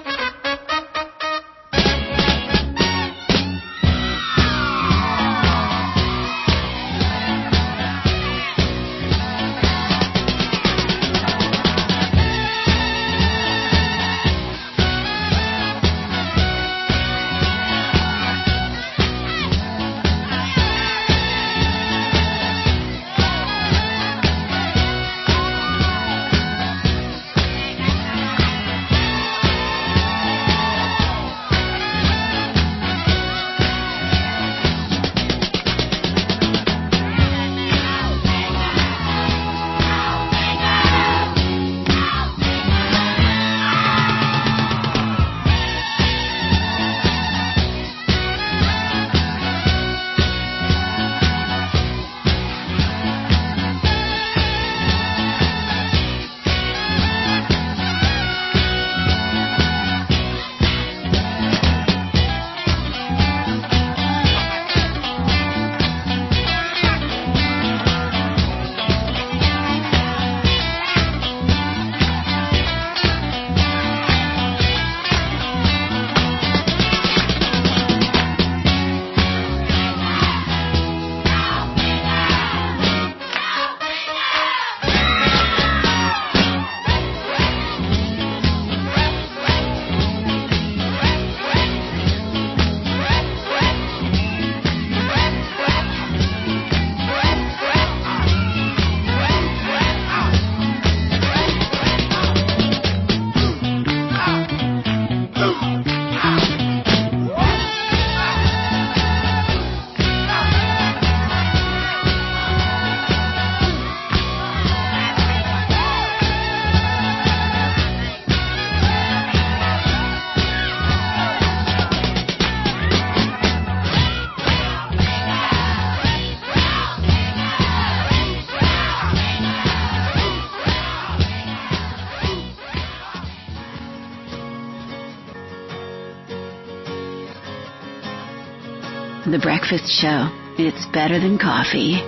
The Breakfast Show. It's better than coffee.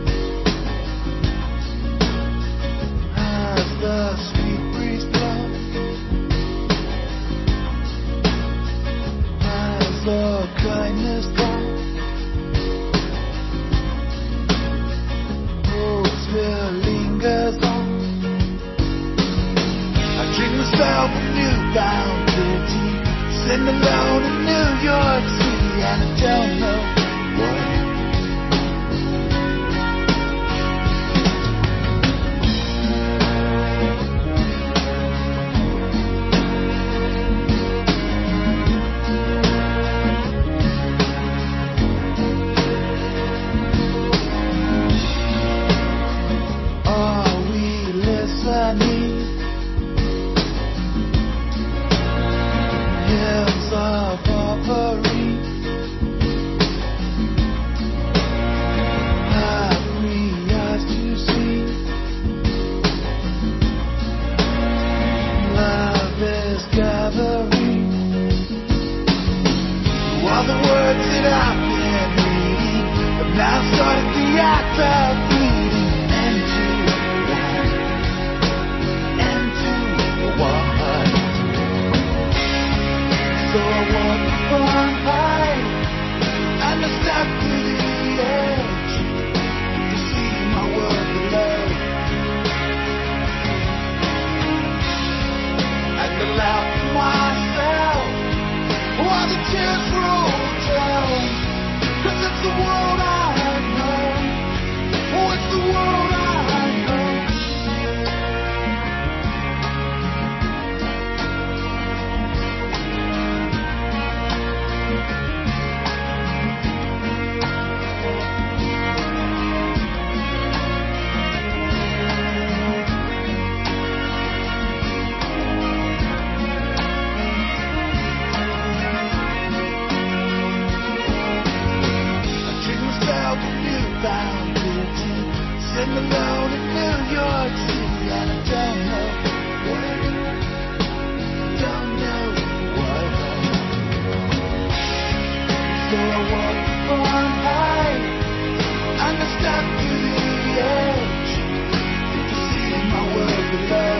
As the sweet breeze blows kindness gone. Oh, it still lingers on. I drink myself a newfound pity, sitting alone in New York City, and I don't know what. Hills of offering, have free eyes to see. Love is gathering. All the words that I've been reading have now started the act of bleeding. So I walk upon high and I step to the edge to see my world below. And I laugh to myself while the tears roll down. 'Cause it's the world I know. Oh, it's the world I know. Sitting alone in New York City, and I don't know what, don't know what. So I walk upon high and I step to the edge to see my world below.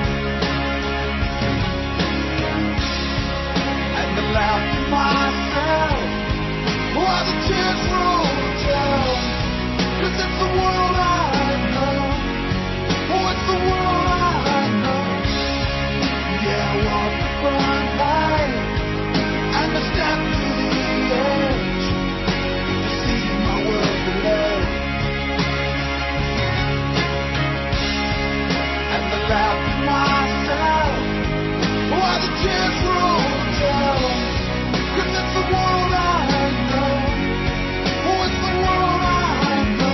And I laugh to myself while the tears roll down. 'Cause it's the world I know. Oh, it's the world I know. Yeah, I walk upon high and I step to the edge to see my world below. And I laugh to myself while the tears roll down. 'Cause it's the world I know. Oh, it's the world I know.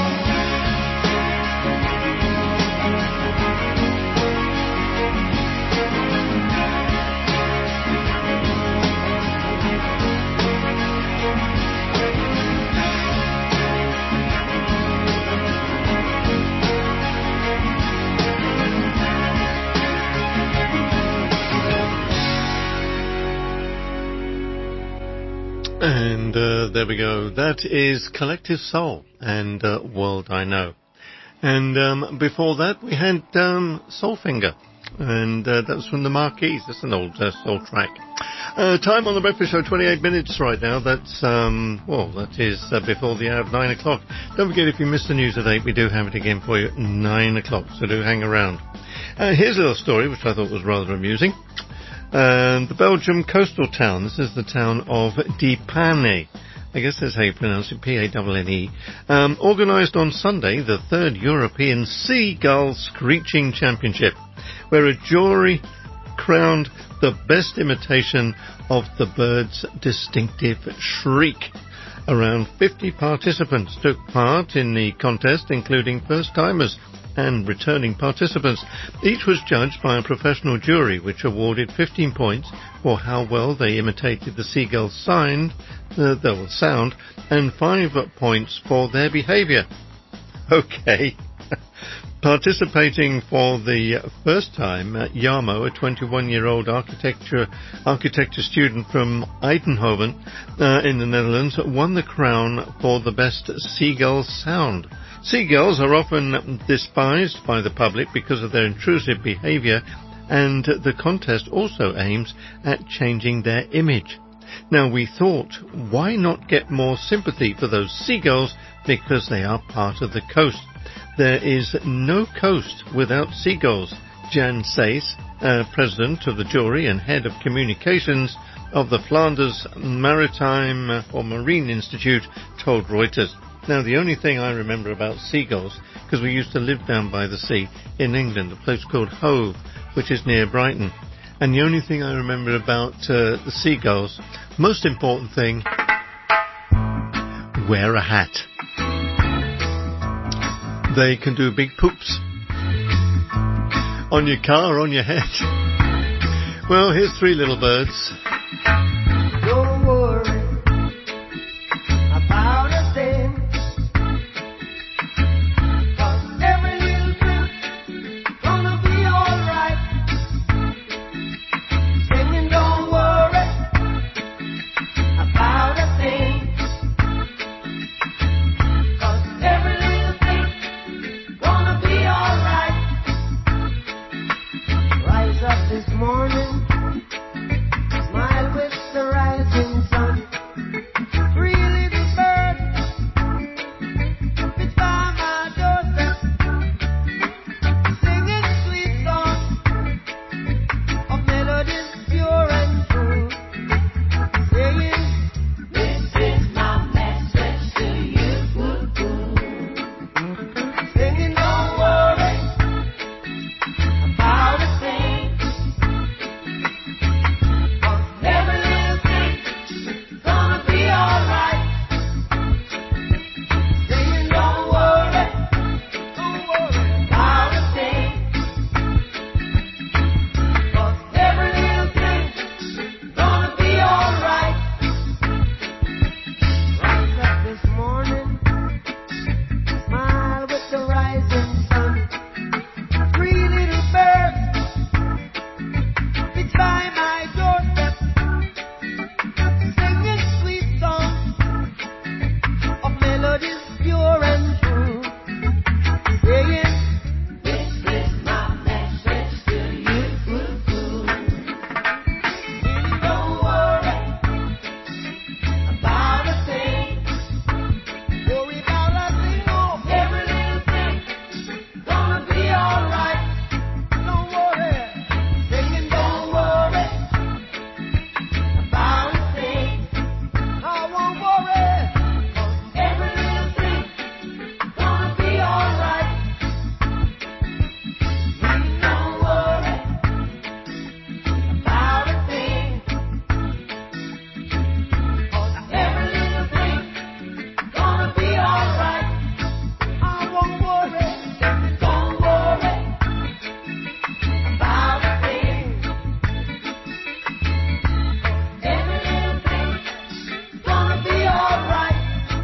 And uh, there we go. That is Collective Soul and uh, World I Know. And um, before that, we had um, Soulfinger. And uh, that was from the Marquees. That's an old uh, soul track. Uh, time on the Breakfast Show, twenty-eight minutes right now. That's, um, well, that is uh, before the hour of nine o'clock. Don't forget, if you missed the news at eight, we do have it again for you at nine o'clock. So do hang around. Uh, here's a little story, which I thought was rather amusing. And the Belgium coastal town, this is the town of Dipane, I guess that's how you pronounce it, P A N N E, um, organised on Sunday the third European Seagull Screeching Championship, where a jury crowned the best imitation of the bird's distinctive shriek. Around fifty participants took part in the contest, including first-timers and returning participants. Each was judged by a professional jury, which awarded fifteen points for how well they imitated the seagull's sound, uh, their sound, and five points for their behaviour. Okay. Participating for the first time, uh, Jarmo, a twenty-one-year-old architecture architecture student from Eindhoven uh, in the Netherlands, won the crown for the best seagull sound. Seagulls are often despised by the public because of their intrusive behaviour, and the contest also aims at changing their image. Now we thought, why not get more sympathy for those seagulls because they are part of the coast. There is no coast without seagulls, Jan Says, uh, president of the jury and head of communications of the Flanders Maritime or Marine Institute, told Reuters. Now, the only thing I remember about seagulls, because we used to live down by the sea in England, a place called Hove, which is near Brighton. And the only thing I remember about uh, the seagulls, most important thing, wear a hat. They can do big poops on your car, on your head. Well, here's three little birds. Don't worry about a thing, 'cause every little thing gonna be alright. Singing, don't worry about a thing, 'cause every little thing gonna be alright. Rise up this morning, smile with the rising sun. Three little birds flit by my doorstep, singing sweet songs of melodies pure and true, saying, this is my message to you. Singing, don't worry about a thing, 'cause every little thing gonna be alright. Singing, don't worry, don't worry about a thing, 'cause every little thing gonna be alright. Rise up this morning, smile with the rising sun. Three little birds flit by my doorstep, singing sweet songs of melodies pure and true, saying, this is my message to you. Really don't worry about a thing. Worry about a thing, oh, every little thing gonna be alright. Don't worry, singing, don't worry about a thing. I won't worry, 'cause every little thing gonna be alright. Really don't worry about a thing, 'cause every little thing gonna be alright. I won't worry, don't worry about a thing, every little thing gonna be alright.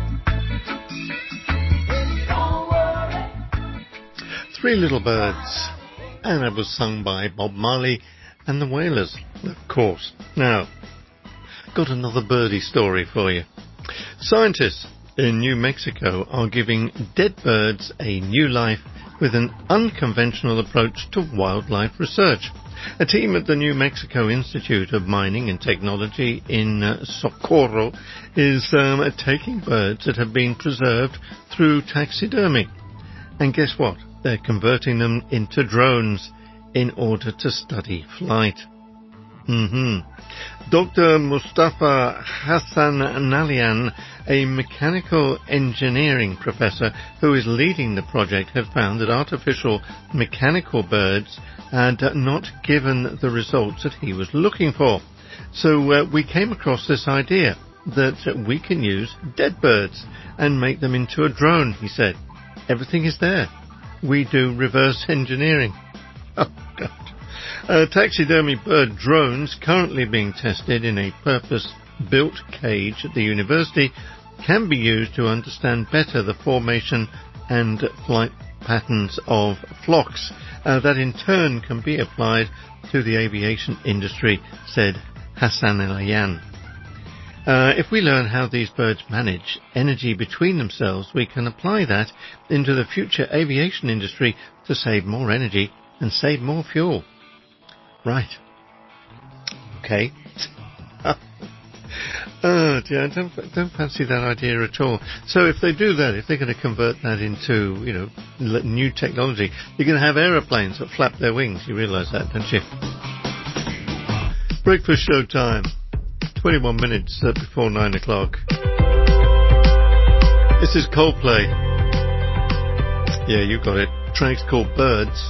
Don't worry. Three Little Birds, and it was sung by Bob Marley and the Wailers, of course. Now, got another birdie story for you. Scientists in New Mexico are giving dead birds a new life with an unconventional approach to wildlife research. A team at the New Mexico Institute of Mining and Technology in uh, Socorro is um, taking birds that have been preserved through taxidermy. And guess what? They're converting them into drones in order to study flight. Mm-hmm. Doctor Mustafa Hassanalian, a mechanical engineering professor who is leading the project, have found that artificial mechanical birds had not given the results that he was looking for. So uh, we came across this idea that we can use dead birds and make them into a drone, he said. Everything is there. We do reverse engineering. Oh, God. Uh, taxidermy bird drones currently being tested in a purpose-built cage at the university can be used to understand better the formation and flight patterns of flocks. Uh, that in turn can be applied to the aviation industry, said Hassanalian. Uh, if we learn how these birds manage energy between themselves, we can apply that into the future aviation industry to save more energy and save more fuel. Right. Okay. Oh dear, I don't, don't fancy that idea at all. So if they do that, if they're going to convert that into, you know, l- new technology, you're going to have aeroplanes that flap their wings. You realise that, don't you? Breakfast show time. twenty-one minutes uh, before nine o'clock. This is Coldplay. Yeah, you got it. Track's called Birds.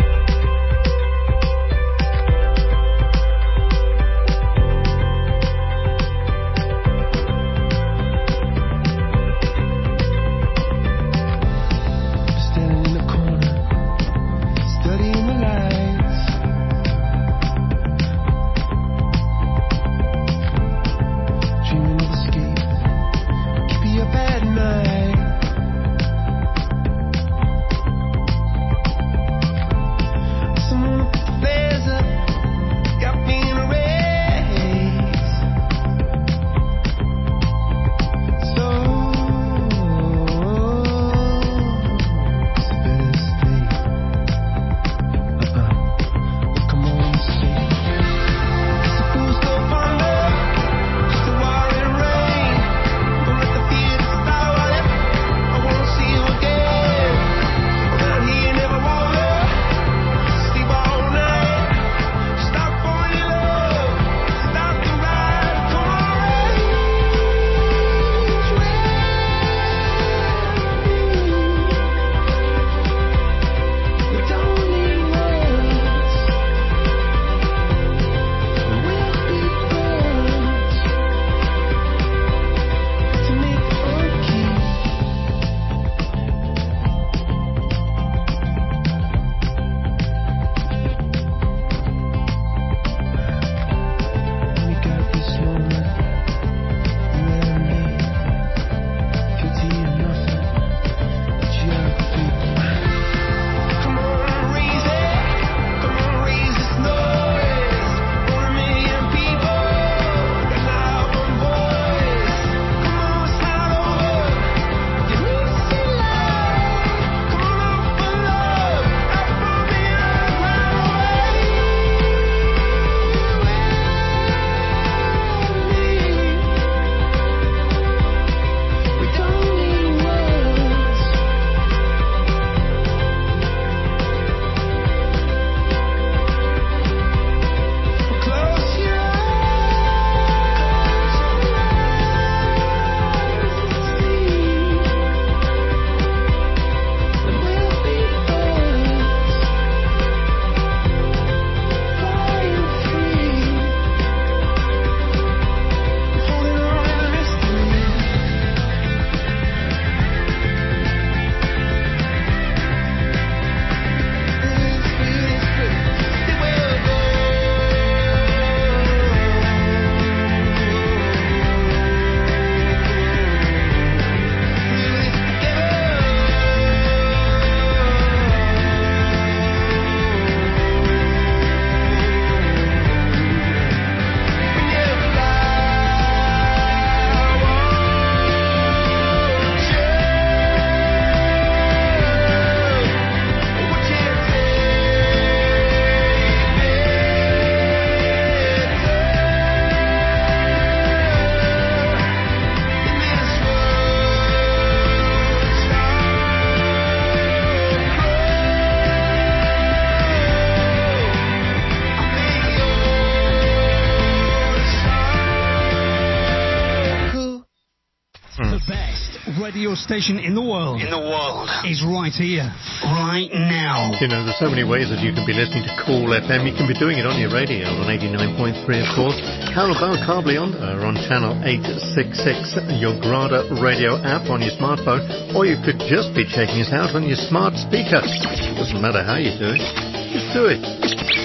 radio station in the world. In the world. Is right here. Right now. You know, there's so many ways that you can be listening to Cool F M. You can be doing it on your radio on eighty-nine point three, of course. Carabao Carbly Onda on channel eight sixty-six, your Grada radio app on your smartphone, or you could just be checking us out on your smart speaker. Doesn't matter how you do it. Just do it.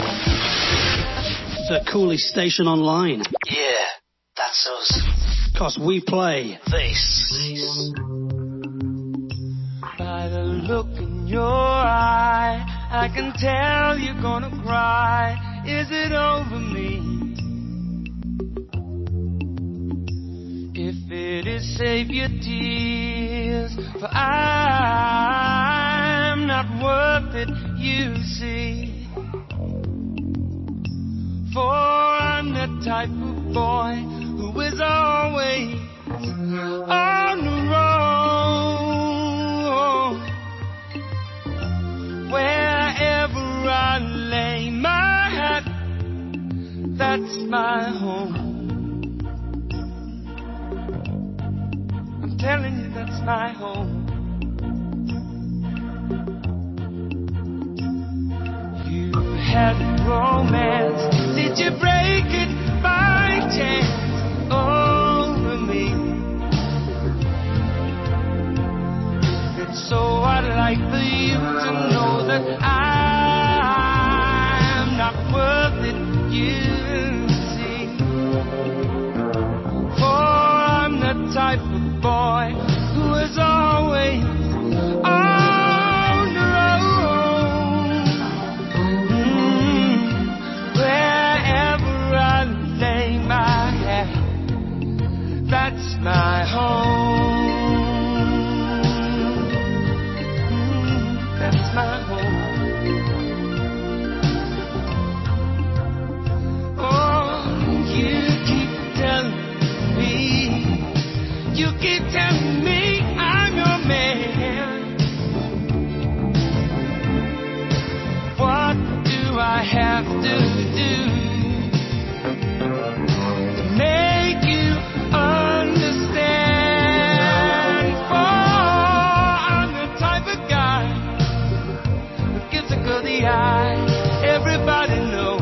The coolest station online. Yeah, that's us. Cause we play this. this. By the look in your eye, I can tell you're gonna cry. Is it over me? If it is, save your tears, for I'm not worth it, you see. For I'm the type of boy who will is always on the road. Wherever I lay my hat, that's my home. I'm telling you, that's my home. You had romance, did you break it by chance over me? It's so I'd like for you to know that I'm not worth it, you see. For I'm the type of boy who is always on the road. Mm, wherever I lay my head, that's my home. Mm, that's my home. Oh, you keep telling me, you keep telling me I'm your man. What do I have to do to make you understand? For I'm the type of guy who gives a girl the eye. Everybody knows.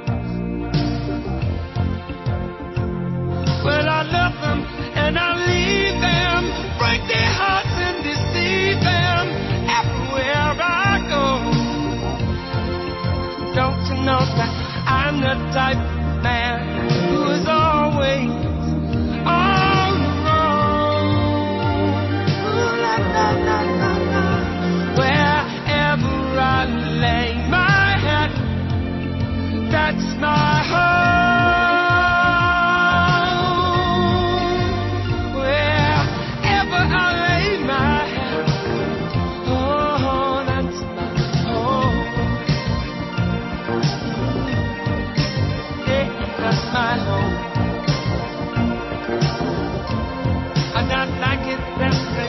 Well, I love them and I leave them, break their hearts and deceive them everywhere I go. Don't you know that I'm the type of man who is always on the road? Ooh, la, la, la, la, la. Wherever I lay my head, that's my home. Wherever I lay my head, oh, that's my home. Yeah, that's my home. I'm not like it that way.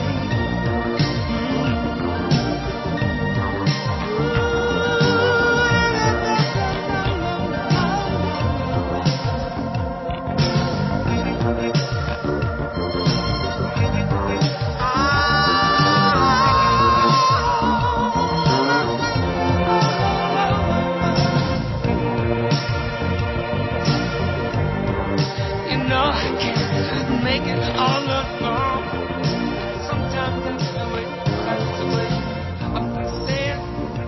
You know I can't make it all alone. Sometimes that's the way, that's the way I'm saying.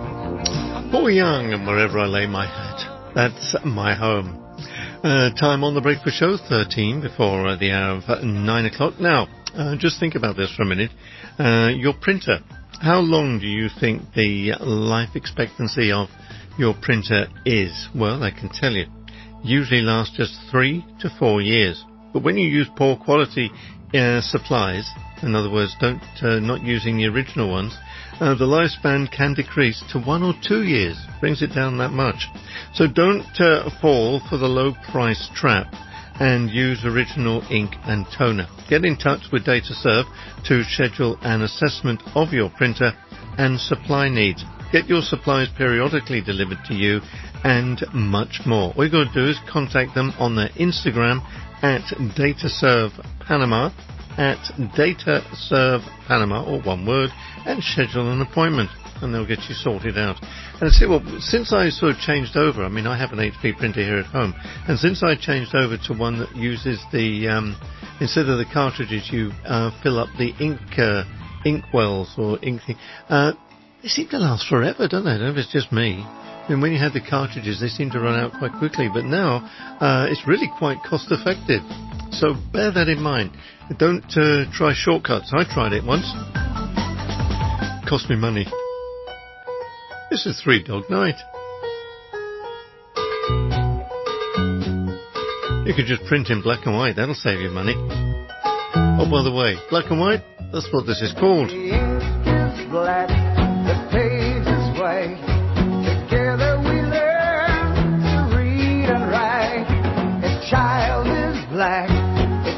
Paul Young, and wherever I lay my hat, that's my home. Uh, time on the Breakfast Show, thirteen before uh, the hour of uh, nine o'clock. Now, uh, just think about this for a minute. Uh, your printer, how long do you think the life expectancy of your printer is? Well, I can tell you. Usually lasts just three to four years. But when you use poor quality uh, supplies, in other words, don't uh, not using the original ones, uh, the lifespan can decrease to one or two years. Brings it down that much. So don't uh, fall for the low price trap and use original ink and toner. Get in touch with DataServe to schedule an assessment of your printer and supply needs. Get your supplies periodically delivered to you and much more. All you got to do is contact them on their Instagram at DataServe Panama, at DataServe Panama, or one word, and schedule an appointment, and they'll get you sorted out. And I say, well, since I sort of changed over, I mean, I have an H P printer here at home, and since I changed over to one that uses the, um, instead of the cartridges, you uh, fill up the ink, uh, ink wells or ink thing, uh, they seem to last forever, don't they? I don't know if it's just me. I mean, when you had the cartridges, they seem to run out quite quickly, but now uh, it's really quite cost effective. So bear that in mind. Don't uh, try shortcuts. I tried it once. Cost me money. This is Three Dog Night. You could just print in black and white. That'll save you money. Oh, by the way, black and white, that's what this is called. The ink is black, the page is white. Together we learn to read and write. A child is black,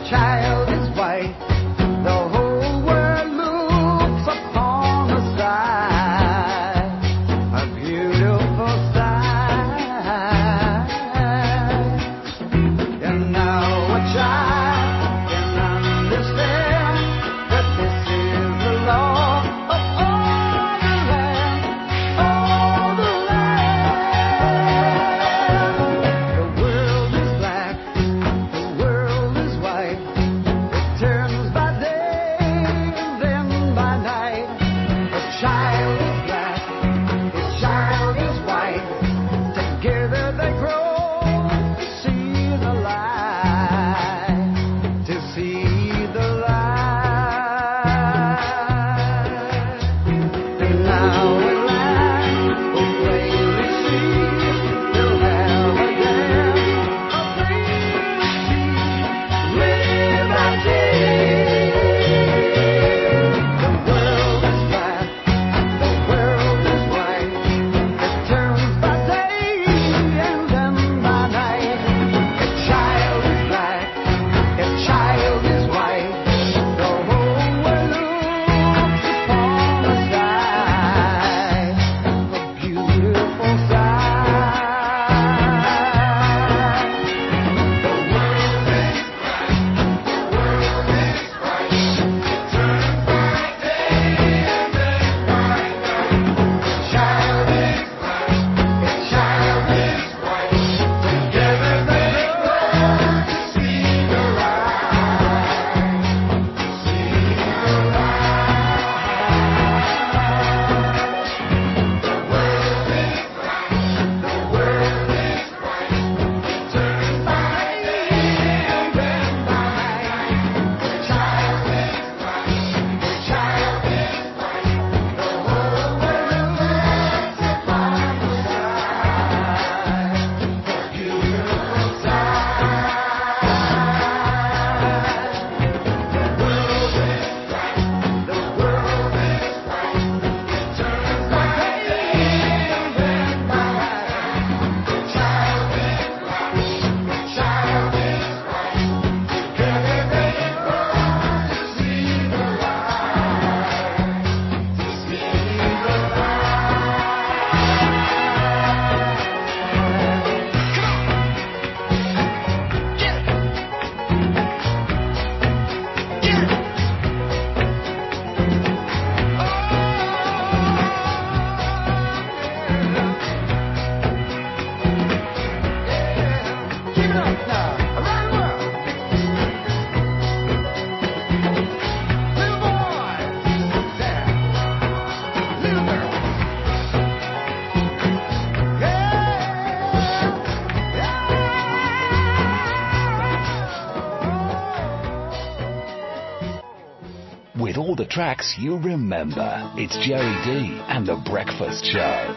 with all the tracks you remember. It's Jerry D and The Breakfast Show.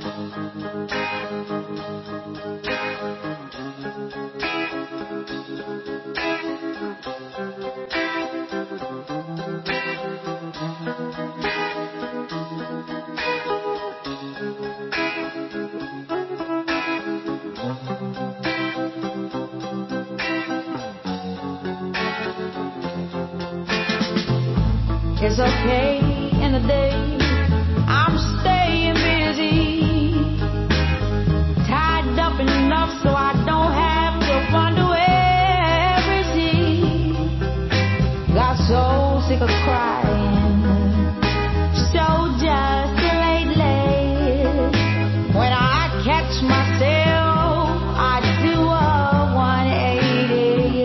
It's okay in the day, I'm staying busy, tied up enough so I don't have to wonder where is he. Got so sick of crying, so just lately, when I catch myself, I do a one eighty.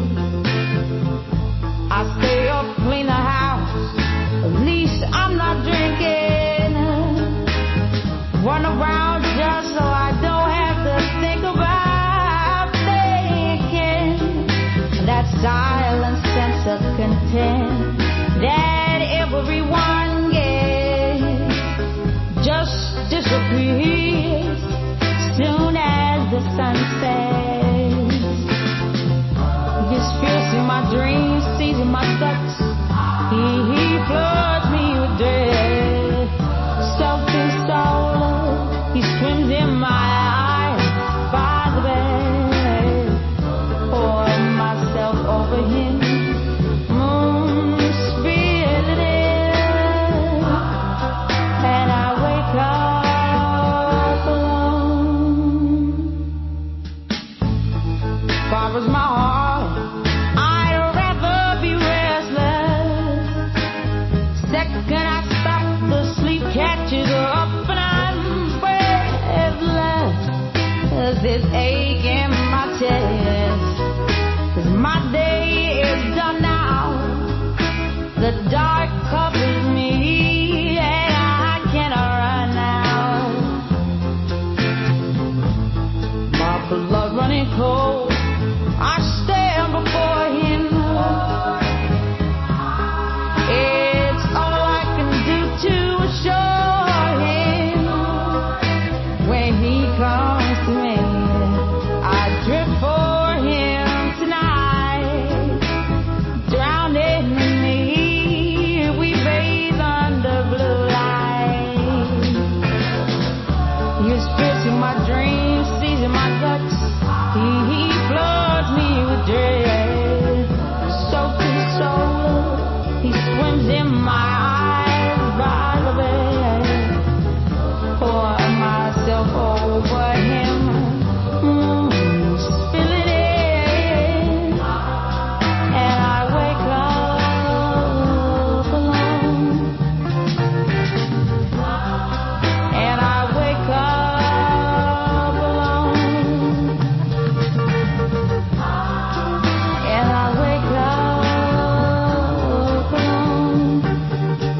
I stay up, clean the house, at least I'm not drinking. Run around just so I don't have to think about thinking. That silent sense of content that everyone gets just disappears soon as the sun sets. Gets fierce in my dreams, seizing my guts. He, he floods me with dread, self-installed. He swims in my eyes by the bed. Pour myself over him, moon spilling in, and I wake up alone. Far as my heart, I'd rather be restless. Second I stop, the sleep catches up and I'm breathless. There's this ache in my chest, 'cause my day is done now. The dark covers me and I cannot run now. My blood running cold, I stand before him. It's all I can do to assure him. When he comes to me, I drift for him tonight. Drowning in me, we bathe under blue light. He's piercing my dreams, seizing my guts. He, he floods me with dread, soaked in soul. He swims in my eyes by the bed. Pour myself over him, mm, spilling in, and I wake up alone. And I wake up alone. And I wake up alone.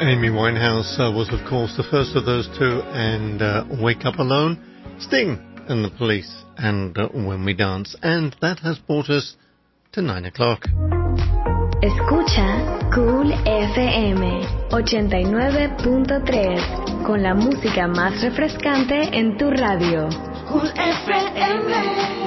Amy Winehouse uh, was, of course, the first of those two, and uh, Wake Up Alone, Sting and the Police, and uh, When We Dance. And that has brought us to nine o'clock. Escucha Cool F M ochenta y nueve punto tres con la música más refrescante en tu radio. Cool F M.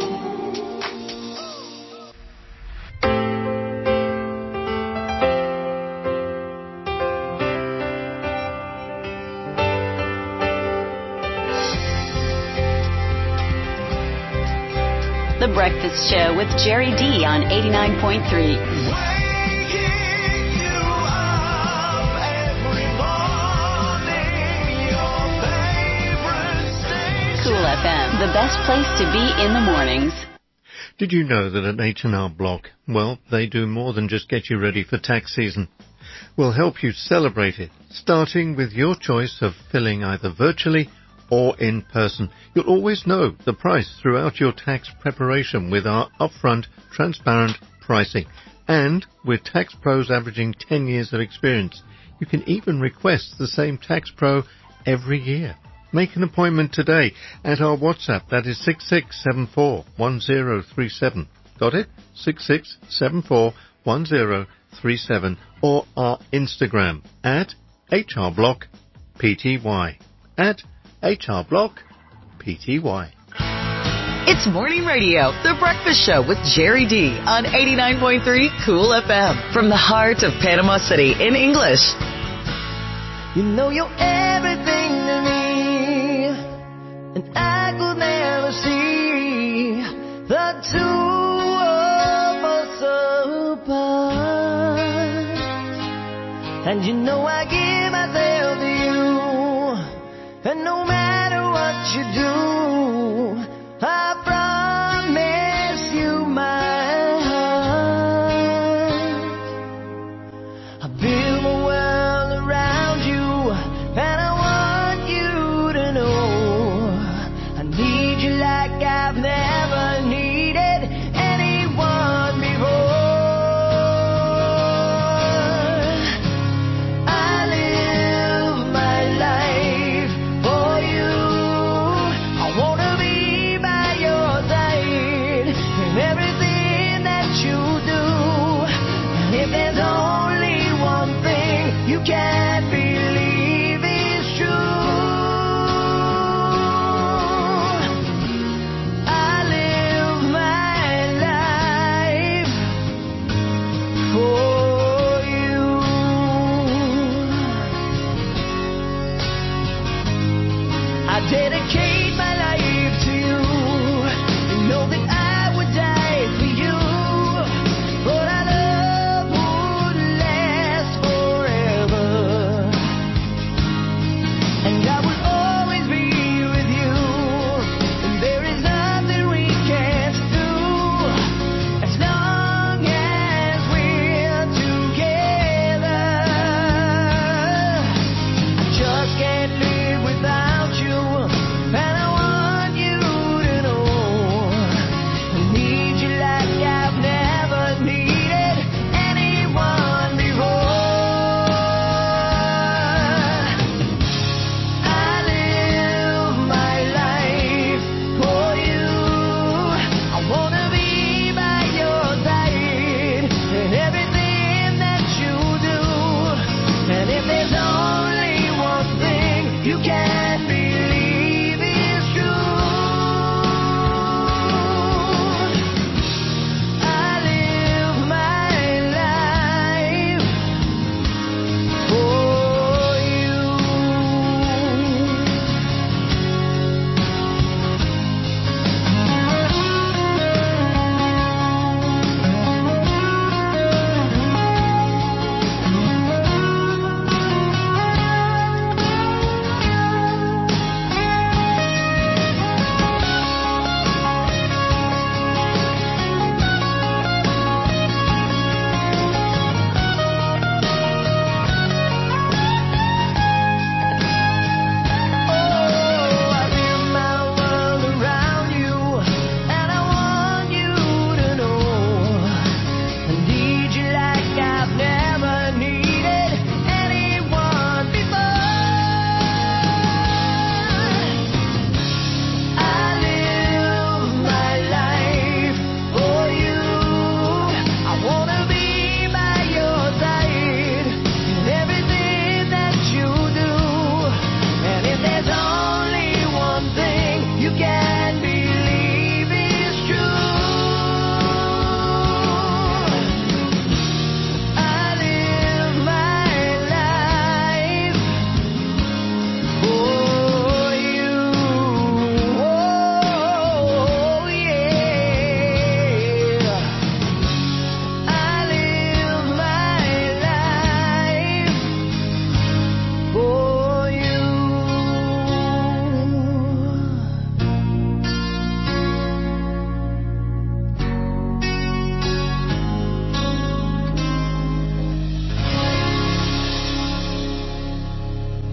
The Breakfast Show with Jerry D on eighty-nine point three. Cool F M, the best place to be in the mornings. Did you know that at H and R Block, well, they do more than just get you ready for tax season. We'll help you celebrate it, starting with your choice of filling either virtually or in person. You'll always know the price throughout your tax preparation with our upfront, transparent pricing. And with tax pros averaging ten years of experience, you can even request the same tax pro every year. Make an appointment today at our WhatsApp. That is six six seven four one zero three seven. Got it? six six seven four one zero three seven. Or our Instagram at H R Block P T Y. At H R Block P T Y. It's Morning Radio, The Breakfast Show with Jerry D on eighty-nine point three Cool F M from the heart of Panama City in English. You know you're everything to me, and I could never see the two of us apart. And you know I give myself to you, and no matter what you do, I promise you my heart. I build my world around you, and I want you to know I need you like I've never needed anyone before. I live my life for you. I wanna be by your side in everything that you do. And if there's only one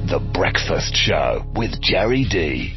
The Breakfast Show with Jerry D.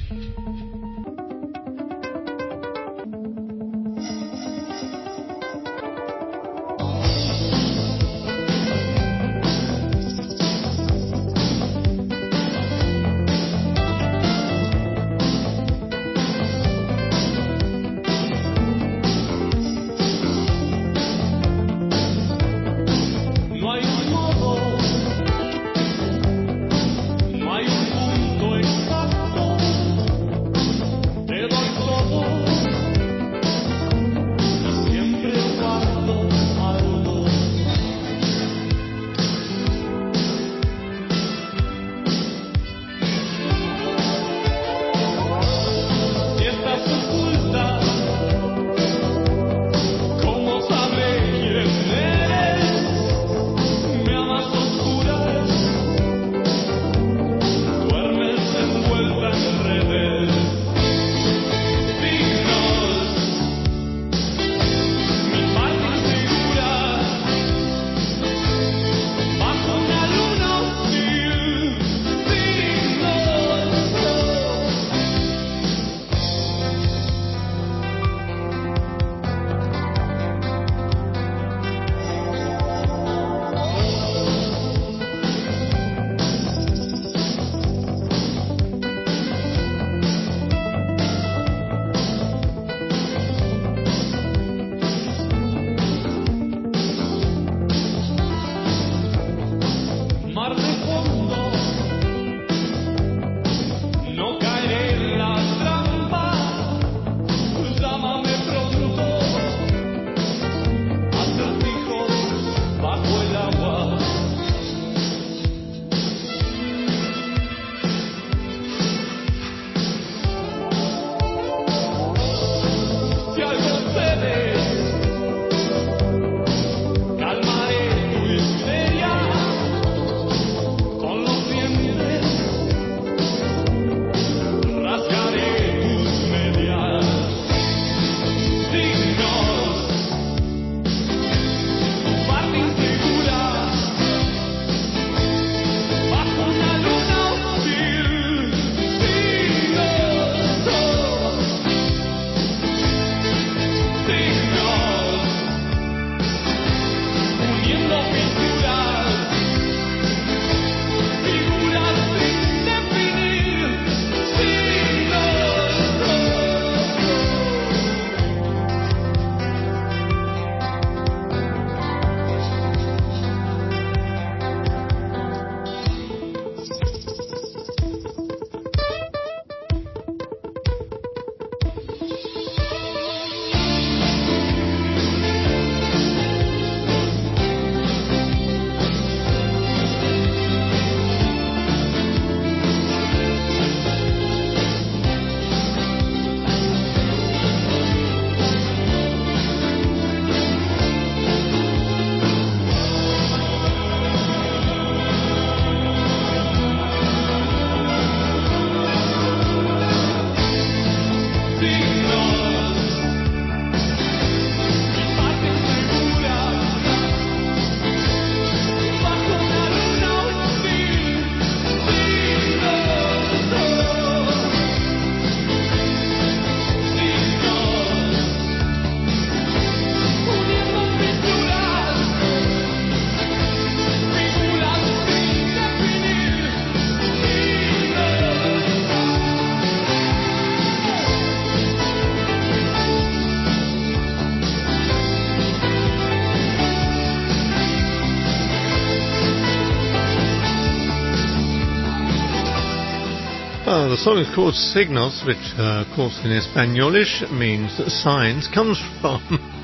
Uh, the song is called Signos, which, uh, of course, in Espanolish means signs, comes from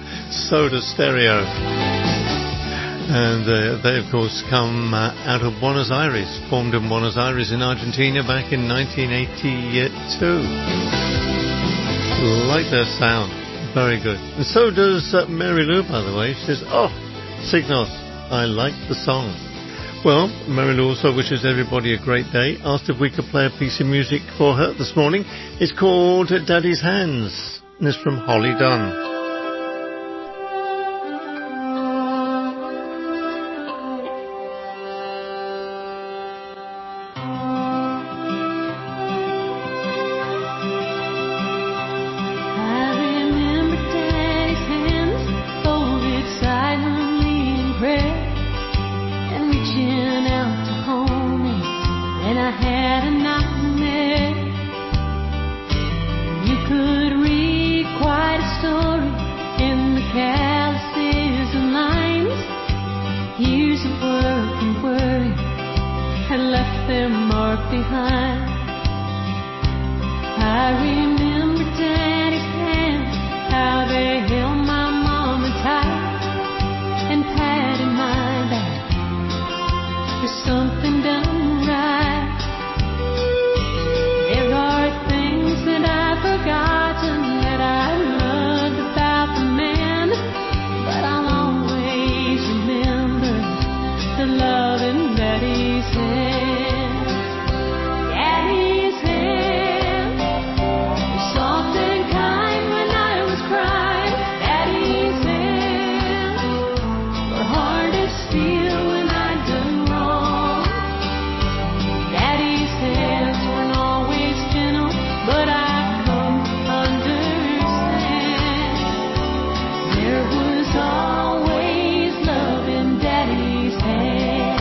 Soda Stereo. And uh, they, of course, come uh, out of Buenos Aires, formed in Buenos Aires in Argentina back in nineteen eighty-two. Like their sound. Very good. And so does uh, Mary Lou, by the way. She says, oh, Signos, I like the song. Well, Mary Lou also wishes everybody a great day. Asked if we could play a piece of music for her this morning. It's called Daddy's Hands, and it's from Holly Dunn. had a nightmare. You could read quite a story in the calluses and lines. Years of work and worry had left their mark behind. I remember Daddy's hands, how they held my mama tight and patted my back for something done right. There are things that I've forgotten that I loved about the man, but I'll always remember the love in Daddy's hands. Daddy's hands were soft and kind when I was crying. Daddy's hands were hard as steel when I'd done wrong. Daddy's hands weren't always gentle, but I've come to understand. There was always love in Daddy's hands.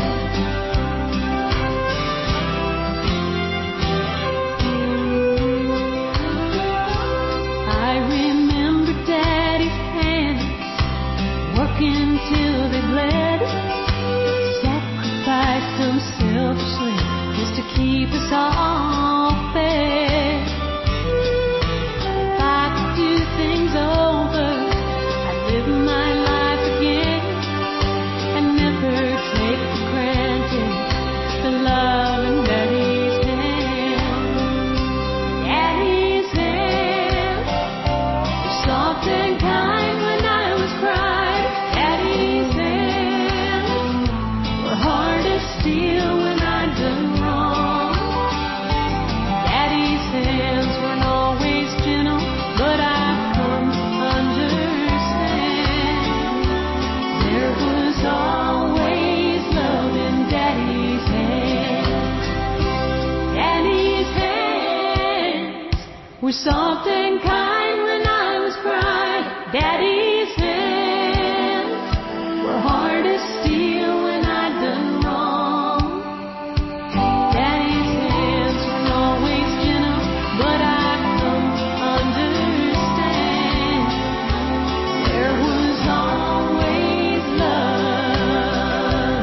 I remember Daddy's hands working till they bled, sacrificed unselfishly just to keep us all fed. If I could do things over, I'd live my life again and never take for granted the love in Daddy's hands. Daddy's hands were soft and kind when I was crying. Daddy's hands were hard as steel when I'd done wrong. Daddy's hands weren't always gentle, but I've come to understand. There was always love in Daddy's hands. Daddy's hands were soft and kind when I was crying. Daddy's hands were hard as steel when I'd done wrong. Daddy's hands weren't always gentle, but I've come to understand. There was always love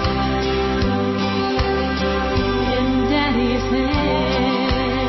in Daddy's hands.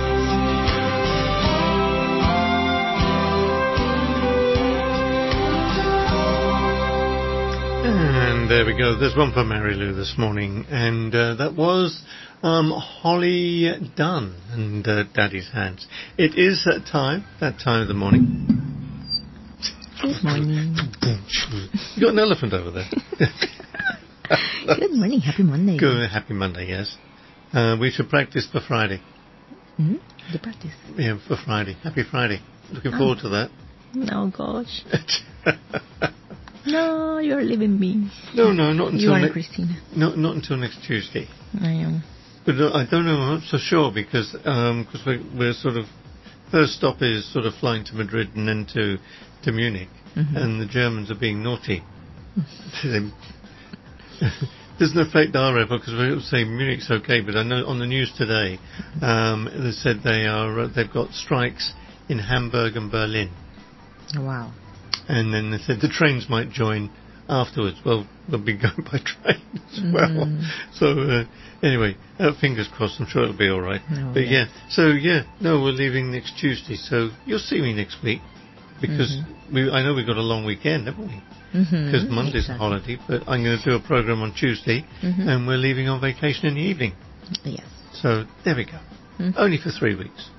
And there we go. There's one for Mary Lou this morning, and uh, that was um, Holly Dunn and uh, Daddy's Hands. It is that time, that time of the morning. Good morning. You got an elephant over there. Good morning. Happy Monday. Good, happy Monday. Yes. Uh, we should practice for Friday. Mm-hmm. The practice. Yeah, for Friday. Happy Friday. Looking Oh. forward to that. Oh gosh. No, you're leaving me. No, no, not until You are ne- Christina. Not not until next Tuesday. I am. But uh, I don't know. I'm not so sure because um, cause we're, we're sort of first stop is sort of flying to Madrid and then to to Munich, Mhm. and the Germans are being naughty. They- doesn't affect our airport because we say Munich's okay, but I know on the news today um, they said they are uh, they've got strikes in Hamburg and Berlin. Wow. And then they said the trains might join afterwards. Well, they'll be going by train as well. Mm. So, uh, anyway, uh, fingers crossed, I'm sure it'll be alright. Oh, but yes. yeah, so yeah, no, we're leaving next Tuesday, so you'll see me next week. Because Mhm. we, I know we've got a long weekend, haven't we? Mhm. Because Monday's Exactly. a holiday, but I'm going to do a program on Tuesday, Mhm. and we're leaving on vacation in the evening. Yes. So, there we go. Mhm. Only for three weeks.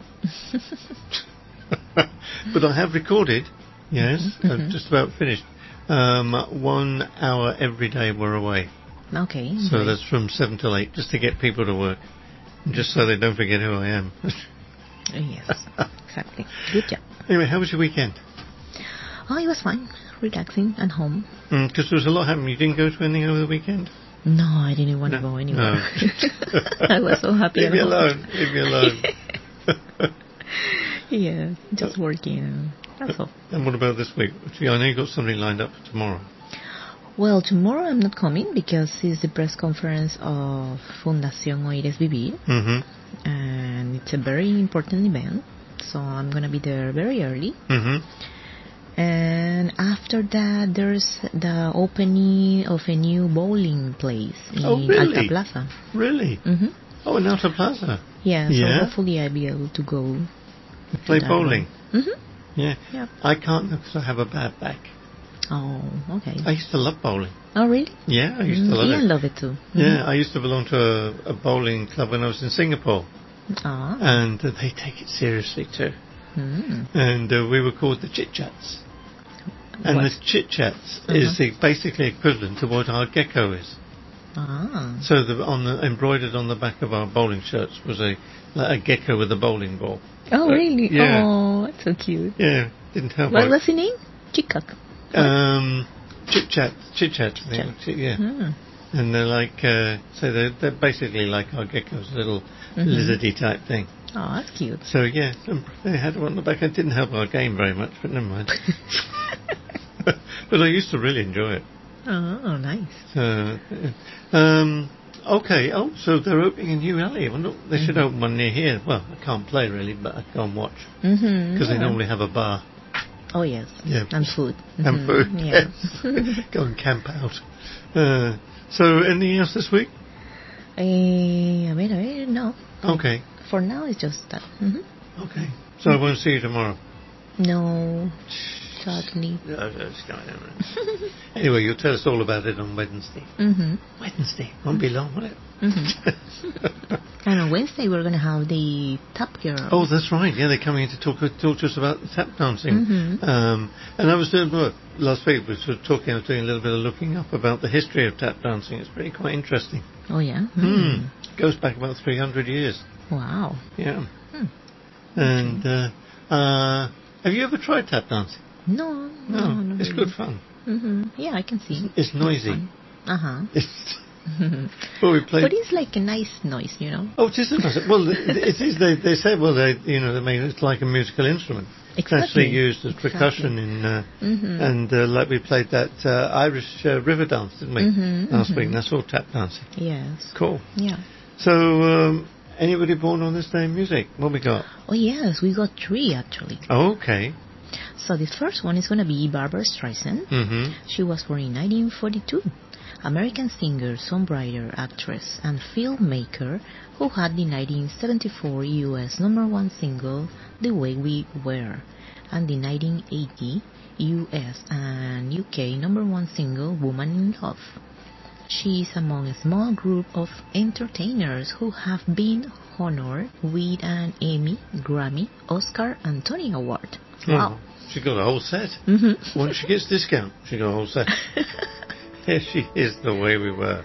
But I have recorded, yes, Mhm, I've mhm. just about finished, um, one hour every day we're away. Okay. So great. that's from seven till eight, just to get people to work, and just so they don't forget who I am. Yes. Exactly. Good job. Anyway, how was your weekend? Oh, it was fine. Relaxing at home. Because there was a lot happening. You didn't go to anything over the weekend? No, I didn't want to No. go anywhere. No. I was so happy. Leave at me home. alone. Leave me alone. Yeah, just working. That's all. And what about this week? Gee, I know you got something lined up for tomorrow. Well, tomorrow I'm not coming because it's the press conference of Fundación Oíres Vivir. Mm-hmm. And it's a very important event. So I'm going to be there very early. Mm-hmm. And after that, there's the opening of a new bowling place in oh, really? Alta Plaza. Really? Mm-hmm. Oh, in Alta Plaza? Yeah, so yeah. hopefully I'll be able to go. Play bowling? Mm-hmm. Yeah. Yep. I can't because I have a bad back. Oh, okay. I used to love bowling. Oh, really? Yeah, I used mm, to love Ian it. love it too. Mm-hmm. Yeah, I used to belong to a, a bowling club when I was in Singapore. Ah. And uh, they take it seriously too. Mm. And uh, we were called the Chit Chats. And what? the Chit Chats uh-huh. is the, basically equivalent to what our gecko is. Ah. So the, on the, embroidered on the back of our bowling shirts was a like a gecko with a bowling ball. Oh, uh, really? Yeah. Oh, that's so cute. Yeah, didn't help. What was the name? Chickcock. Um, Chit Chat, Chit Chat, I think. Chit, yeah. Mm. And they're like, uh, so they're, they're basically like our geckos, a little mm-hmm. lizardy type thing. Oh, that's cute. So yeah, they had one on the back. It didn't help our game very much, but never mind. But I used to really enjoy it. Oh, nice. Uh, um, okay. Oh, so they're opening a new alley. Well, look, they mm-hmm. should open one near here. Well, I can't play really, but I go and watch because mm-hmm, yeah. they normally have a bar. Oh yes. Yeah. And food. Mm-hmm. And food. Yeah. Yes. Go and camp out. Uh, so anything else this week? Uh, a ver, a ver, no. Okay. For now, it's just that. Mm-hmm. Okay. So I won't see you tomorrow. No. Sadly. Anyway, you'll tell us all about it on Wednesday. Mm-hmm. Wednesday. Won't be long, will it? Mm-hmm. And on Wednesday, we're going to have the Tap Girl. Oh, that's right. Yeah, they're coming in to talk, talk to us about the tap dancing. Mm-hmm. Um, and I was doing, well, last week we were talking, I was doing a little bit of looking up about the history of tap dancing. It's really quite interesting. Oh, yeah? Mm. Mm. Goes back about three hundred years. Wow. Yeah. Hmm. And, uh, uh, have you ever tried tap dancing? No, no, no, it's really. good fun. Mm-hmm. Yeah, I can see. It's noisy. Uh huh. It's well, we played. But it's like a nice noise, you know. Oh, it is a nice. Well, it is. They they say well, they you know they make it's like a musical instrument. Exactly. It's actually used as exactly. percussion in uh, mm-hmm. and uh, like we played that uh, Irish uh, river dance, didn't we? Mm-hmm, last mm-hmm. week. And that's all tap dancing. Yes. Cool. Yeah. So, um, anybody born on this day in music? What we got? Oh yes, we got three actually. Oh, okay. So the first one is going to be Barbara Streisand. Mm-hmm. She was born in nineteen forty-two. American singer, songwriter, actress, and filmmaker who had the nineteen seventy-four U S number one single, The Way We Were, and the nineteen eighty U S and U K number one single, Woman in Love. She is among a small group of entertainers who have been honored with an Emmy, Grammy, Oscar, and Tony Award. Wow. Oh, she got a whole set. Mm-hmm. Once she gets discount, she got a whole set. Here she is, The Way We Were.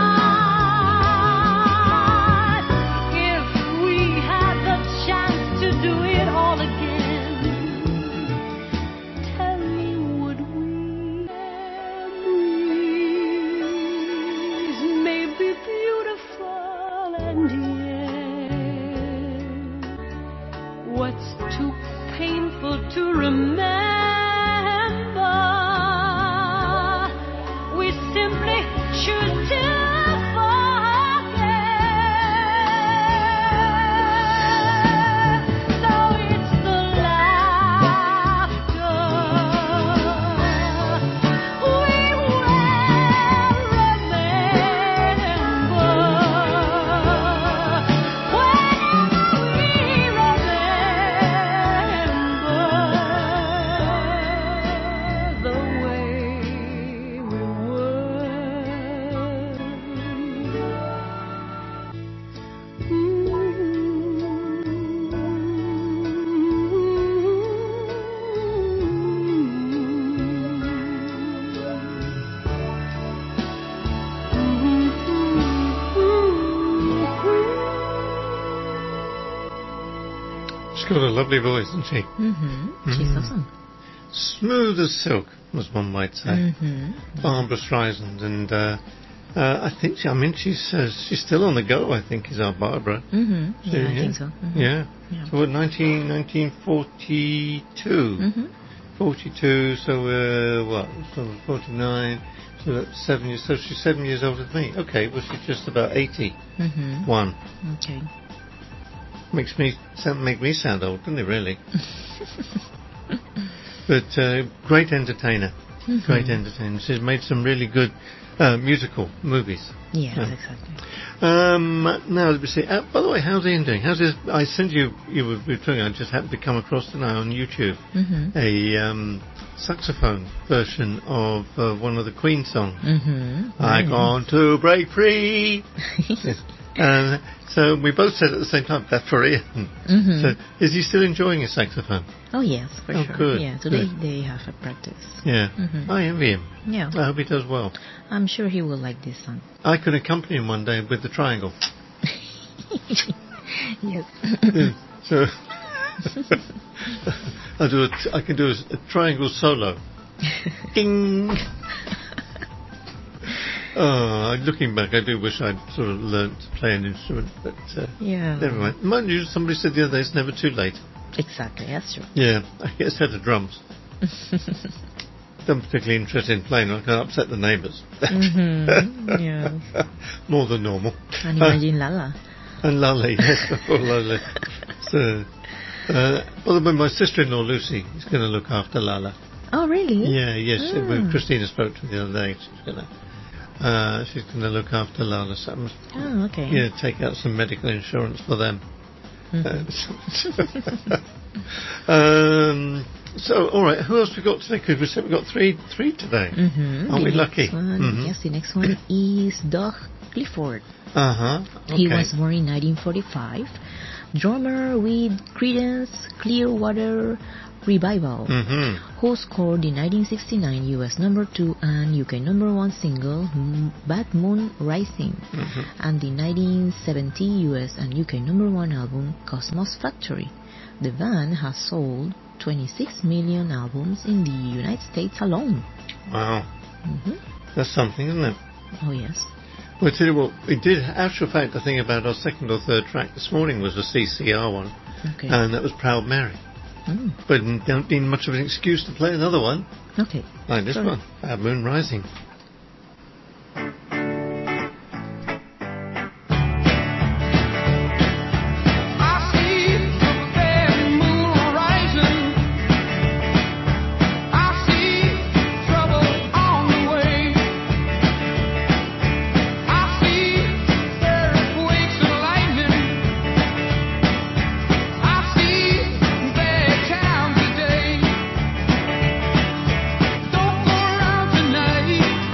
Chance to to remember. We simply choose to forget. So it's the laughter we will remember. Whenever we remember the way we She's got a lovely voice, hasn't she? Mm-hmm. She's Mhm. awesome. Smooth as silk, as one might say. Mm-hmm. Barbara Streisand, and uh, uh, I think she, I mean she's uh, she's still on the go. I think is our Barbara. Mm-hmm. So, Yeah, I think so. Mhm. Yeah. Yeah. So what? nineteen, nineteen forty-two. Mm-hmm. forty-two. So uh, what? So forty-nine. So that's seven years. So she's seven years older than me. Okay. Well, she's just about eighty. Mm-hmm. One. Okay. Makes me sound, make me sound old, doesn't it? Really. But uh, great entertainer. Mhm. Great entertainer. She's made some really good uh, musical movies. Yes, Yeah. exactly. Um, now, let me see. Uh, by the way, how's Ian doing? How's his... I sent you... You were, we were talking, I just happened to come across tonight on YouTube Mm-hmm. a um, saxophone version of uh, one of the Queen songs. Mm-hmm. I Nice. want to break free. Yes. And so we both said at the same time, that's for Ian. Mhm. So is he still enjoying his saxophone? Oh yes, for Oh, sure. good, Yeah, today good. they have a practice. Yeah. Mhm. I envy him. Yeah, I hope he does well. I'm sure he will like this song. I could accompany him one day with the triangle. Yes. Yeah, so I do a t- I can do a, s- a triangle solo. Ding. Oh, looking back, I do wish I'd sort of learnt to play an instrument, but uh, Yeah. never mind. Mind you, somebody said the other day it's never too late. Exactly, that's true. Yeah, I get a set of drums. I'm particularly interested in playing. I can upset the neighbours. Mm-hmm. Yes. More than normal. And imagine Lala. And Lally, yes, oh, Lally. So, uh, by the way, my sister-in-law Lucy is going to look after Lala. Oh, really? Yeah, yes. Ah. When Christina spoke to her the other day, she's going to uh, she's going to look after Lala. So I must, Oh, okay. yeah, take out some medical insurance for them. Mhm. Uh, um, so, all right, who else we got today? Because we said we got three, three today. Mm-hmm. Aren't the we next lucky? One, Mhm. Yes, the next one is Doug Clifford. Uh huh. Okay. He was born in nineteen forty-five, drummer with Creedence Clearwater Revival, Mm-hmm. who scored the nineteen sixty-nine U S number two and U K number one single M- Bad Moon Rising, Mm-hmm. and the nineteen seventy U S and U K number one album Cosmos Factory. The band has sold twenty-six million albums in the United States alone. Wow. hmm That's something, isn't it? Oh yes. Well, I tell you what, we did, actual fact, the thing about our second or third track this morning was a C C R one, Okay. and that was Proud Mary. Mm. But n- don't need much of an excuse to play another one, Okay. like this Sure. one, Bad Moon Rising. I see the bad moon rising. I see trouble on the way. I see earthquakes and lightning. I see bad times today. Don't go around tonight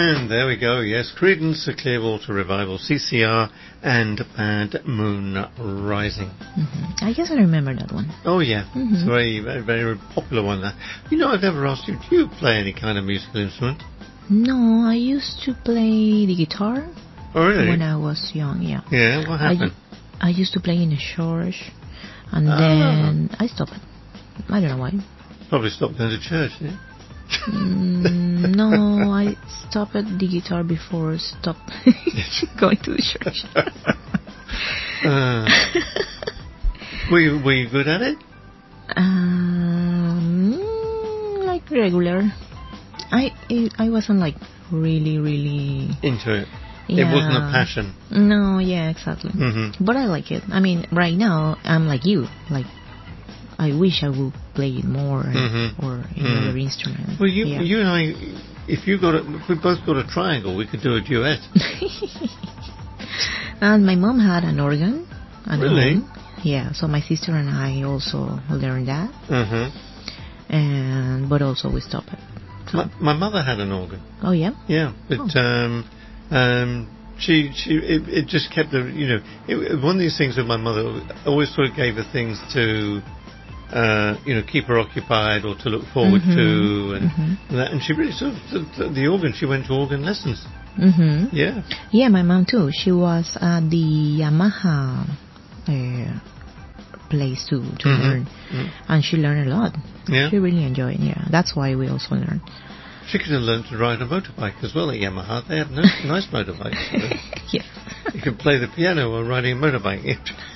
And there we go, yes, Creedence, the Clearwater Revival, C C R, and Bad Moon Rising. Mm-hmm. I guess I remember that one. Oh, yeah. Mm-hmm. It's a very, very, very popular one. That. You know, I've never asked you, do you play any kind of musical instrument? No, I used to play the guitar. Oh, really? When I was young, yeah. Yeah, what happened? I, I used to play in a church, and oh. then I stopped it. I don't know why. Probably stopped going to church, didn't you? mm, no, I stopped the guitar before stop going to the church. uh, were you were you good at it? Um, like regular. I I wasn't like really really into it. Yeah. It wasn't a passion. No, yeah, exactly. Mm-hmm. But I like it. I mean, right now I'm like you, like. I wish I would play it more mm-hmm. or any mm. other instrument. Well, you, yeah. you and I, if you got a, if we both got a triangle, we could do a duet. And my mom had an organ. At really? Home. Yeah. So my sister and I also learned that. Mm-hmm. And but also we stopped it. So. My, my mother had an organ. Oh yeah. Yeah, but oh. um, um, she she it, it just kept the you know it, one of these things with my mother always sort of gave her things to. Uh, you know, keep her occupied or to look forward mm-hmm. to, and, mm-hmm. and, that, and she really sort of the, the organ. She went to organ lessons. Mm-hmm. Yeah, yeah. My mom too. She was at the Yamaha uh, place to to mm-hmm. learn, mm-hmm. and she learned a lot. Yeah, she really enjoyed. Yeah, that's why we also learned. She could have learned to ride a motorbike as well at Yamaha. They have no, nice motorbikes. You know? Yes, you can play the piano while riding a motorbike.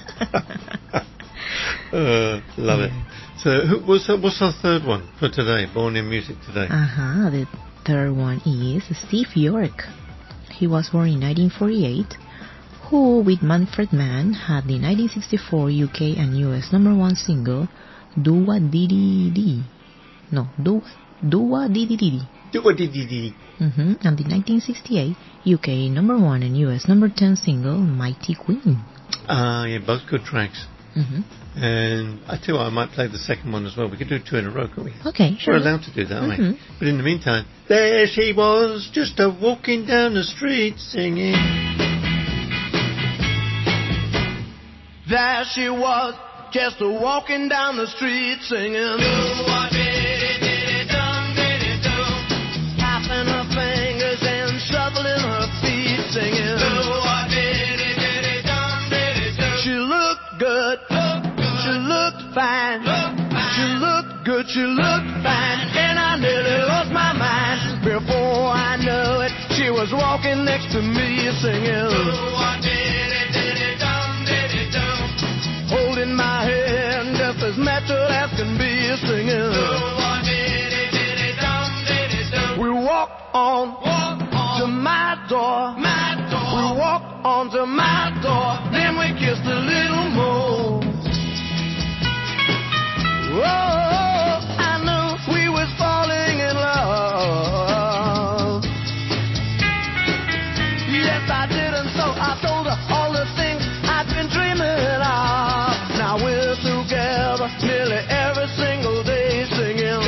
Uh, love it. So, who, what's, what's our third one for today? Born in Music today. Uh huh. The third one is Steve York. He was born in nineteen forty-eight. Who, with Manfred Mann, had the nineteen sixty-four U K and U S number one single "Do What Diddy Dee." No, do do what Diddy Diddy. Do what Diddy Diddy. Mm-hmm. And the nineteen sixty-eight U K number one and U S number ten single "Mighty Queen." Ah, uh, yeah, both good tracks. Mm-hmm. And I tell you what, I might play the second one as well. We could do two in a row, can't we? Okay, sure. We're allowed to do that, aren't mm-hmm. we? But in the meantime, there she was, just a walking down the street singing. There she was, just a walking down the street singing. Tapping her fingers and shuffling her feet singing. She looked good. She looked fine. She looked good. She looked fine. And I nearly lost my mind. Before I knew it, she was walking next to me singing. Holding my hand just as natural as can be singing. We walked on to my door. We walked on to my door. Then we kissed a little more. Oh, I knew we was falling in love. Yes, I did, and so I told her all the things I'd been dreaming of. Now we're together nearly every single day singing.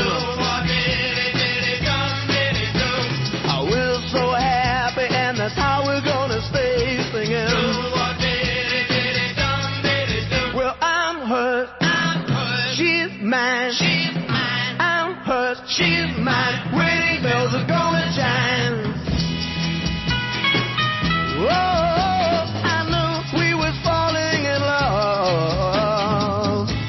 Oh, we're so happy, and that's how we're gonna stay singing. Well, I'm hurt. She's mine. She's mine. I'm hers. She's mine. Wedding bells are gonna chime. Oh, I knew we was falling in love.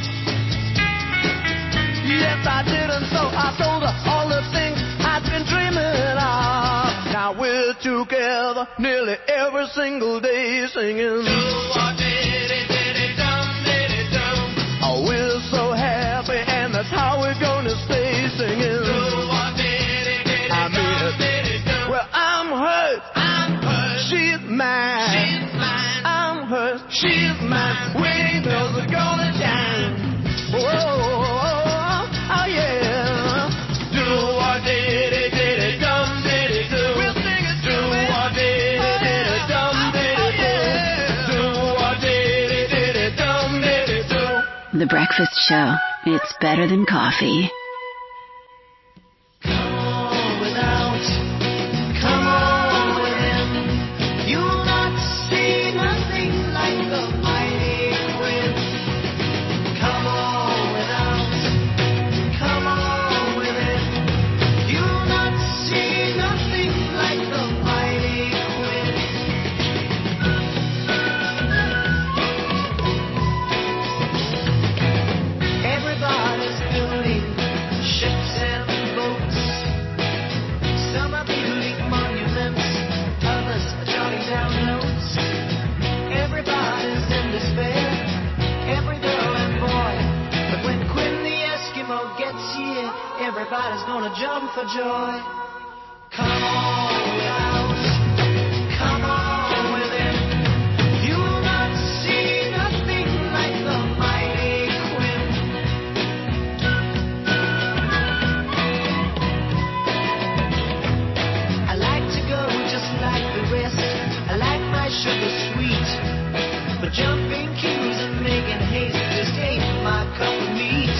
Yes, I did, and so I told her all the things I'd been dreaming of. Now we're together nearly every single day singing. Oh, we're so happy, and that's how we're gonna stay singing. I mean, well, I'm hers. I'm hers. She's mine. She's mine. I'm hers. She's mine. Wedding bells are gonna chime. Oh, oh, oh, yeah. Do what did it, did it, dum did it do. We'll sing it. Do what did it, did it, dum did it do. Do what did it, did it, dum did it do. The Breakfast Show. It's better than coffee. Come on without, come on. gets here, everybody's gonna jump for joy. Come on without, come on with it. You'll not see nothing like the mighty Quinn. I like to go just like the rest. I like my sugar sweet, but jumping queues and making haste just ain't my cup of meat.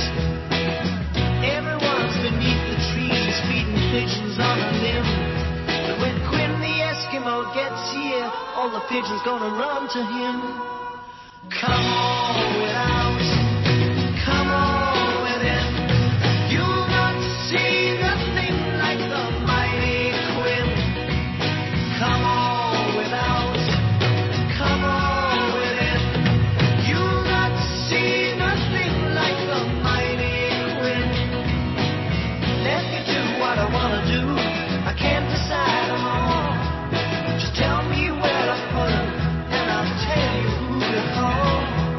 Everyone's beneath the trees feeding pigeons on a limb, but when Quinn the Eskimo gets here, all the pigeons gonna run to him. Come on without, come on with it. You'll not see nothing like the mighty Quinn. Come on without, come on with it. You'll not see nothing like the mighty Quinn. Let me do what I wanna do. I can't decide them all. Just tell me where to put them, and I'll tell you who to call.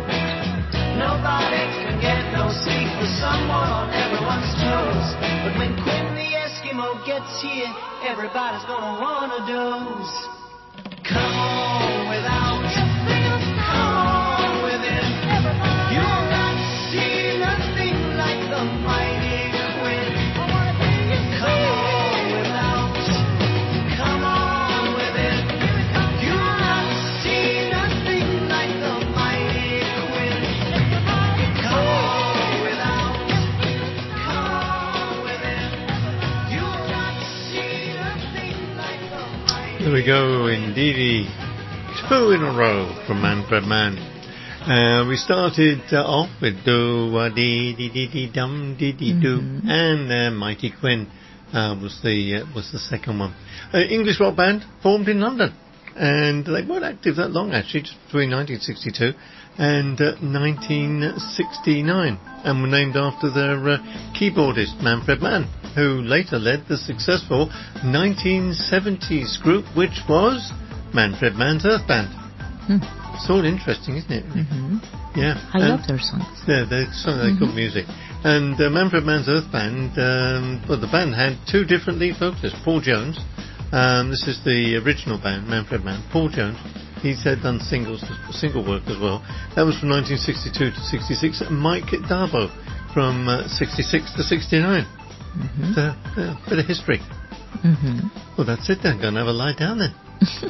Nobody can get no sleep with someone on everyone's toes. But when Quinn the Eskimo gets here, everybody's gonna wanna doze. Come on without, come on with it. You'll not see nothing like the mighty Quinn. Come on without, come on with it. You'll not see nothing like the mighty Quinn. Come on without, come on with it. You'll not see nothing like the mighty. There we go, indeedy. Two in a row from Manfred Mann. Uh, we started uh, off with do uh, dee dee dee dee dum dee dee do, and uh, Mighty Quinn uh, was the uh, was the second one. Uh, English rock band formed in London, and they weren't active that long actually, just between nineteen sixty-two and uh, nineteen sixty-nine, and were named after their uh, keyboardist Manfred Mann, who later led the successful nineteen seventies group, which was Manfred Mann's Earth Band. Hmm. It's all interesting, isn't it? Mm-hmm. Yeah. I and love their songs. Yeah, they're, so they're Mm-hmm. good music. And uh, Manfred Mann's Earth Band, um, well, the band had two different lead vocalists. Paul Jones, um, this is the original band, Manfred Mann. Paul Jones, he's had done singles, single work as well. That was from nineteen sixty-two to sixty-six. And Mike Darbo from uh, sixty-six to sixty-nine. Mm-hmm. So, uh, bit of history. Mm-hmm. Well, that's it then. Go and have a lie down then.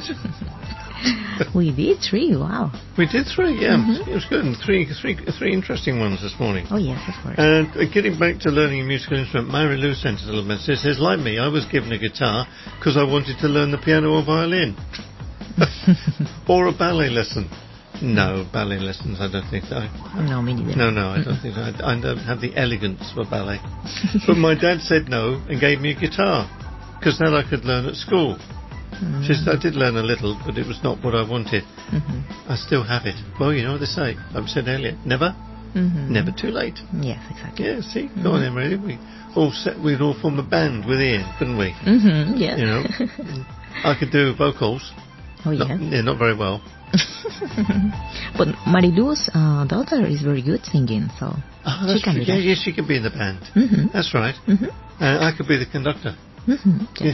We did three, wow. We did three, yeah. Mm-hmm. It was good. And three, three, three interesting ones this morning. Oh, yes, of course. And uh, getting back to learning a musical instrument, Mary Lou sent us a little message. It says, like me, I was given a guitar because I wanted to learn the piano or violin. Or a ballet lesson. No, ballet lessons, I don't think so. No, me neither. No, no, I don't think so. I, I don't have the elegance for ballet. But my dad said no and gave me a guitar because that I could learn at school. Mm-hmm. Just, I did learn a little, but it was not what I wanted. Mm-hmm. I still have it. Well, you know what they say. I've said earlier, never, Mm-hmm. never too late. Yes, exactly. Yeah, see, Mm-hmm. go on, Emery. We all set, we'd all form a band with Ian, couldn't we? Mm-hmm, yes. You know, I could do vocals. Oh, not, yes. yeah, not very well. But Marilu's uh, daughter is very good singing, so Oh, she that's can true. do Yeah, that. yeah, she could be in the band. Mm-hmm. That's right. Mm-hmm. Uh, I could be the conductor. Mm-hmm. Yes.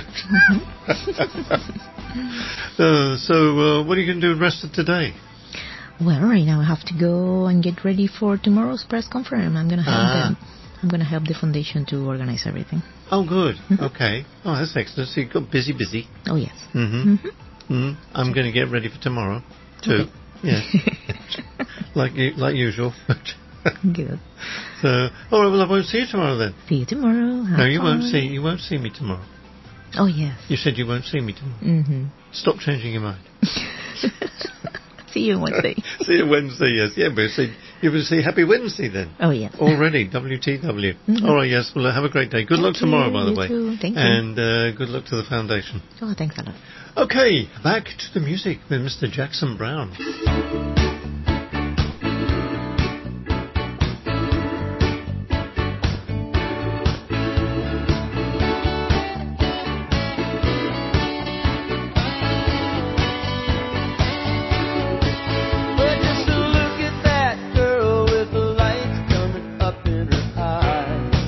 uh, so, uh, what are you going to do the rest of today? Well, right now I have to go and get ready for tomorrow's press conference. I'm gonna help Ah. them. I'm gonna help the foundation to organize everything. Oh, good. Okay. Oh, that's excellent. So you got busy, busy. Oh yes. Mm-hmm. Mm-hmm. Mm. I'm going to get ready for tomorrow too. Okay. Yeah. like you, like usual. Good. So, all right. Well, I won't see you tomorrow then. See you tomorrow. Have No, you fun. won't see. You won't see me tomorrow. Oh yes. You said you won't see me tomorrow. Mm-hmm. Stop changing your mind. See you Wednesday. See you Wednesday. Yes. Yeah. But see, you will see Happy Wednesday then. Oh yes. Already. W T W. Mm-hmm. All right. Yes. Well, uh, have a great day. Good Thank luck tomorrow, you. by the You way. too. Thank you. And uh, good luck to the foundation. Oh, thanks a lot. Okay, back to the music with Mister Jackson Brown. But just look at that girl with the lights coming up in her eyes.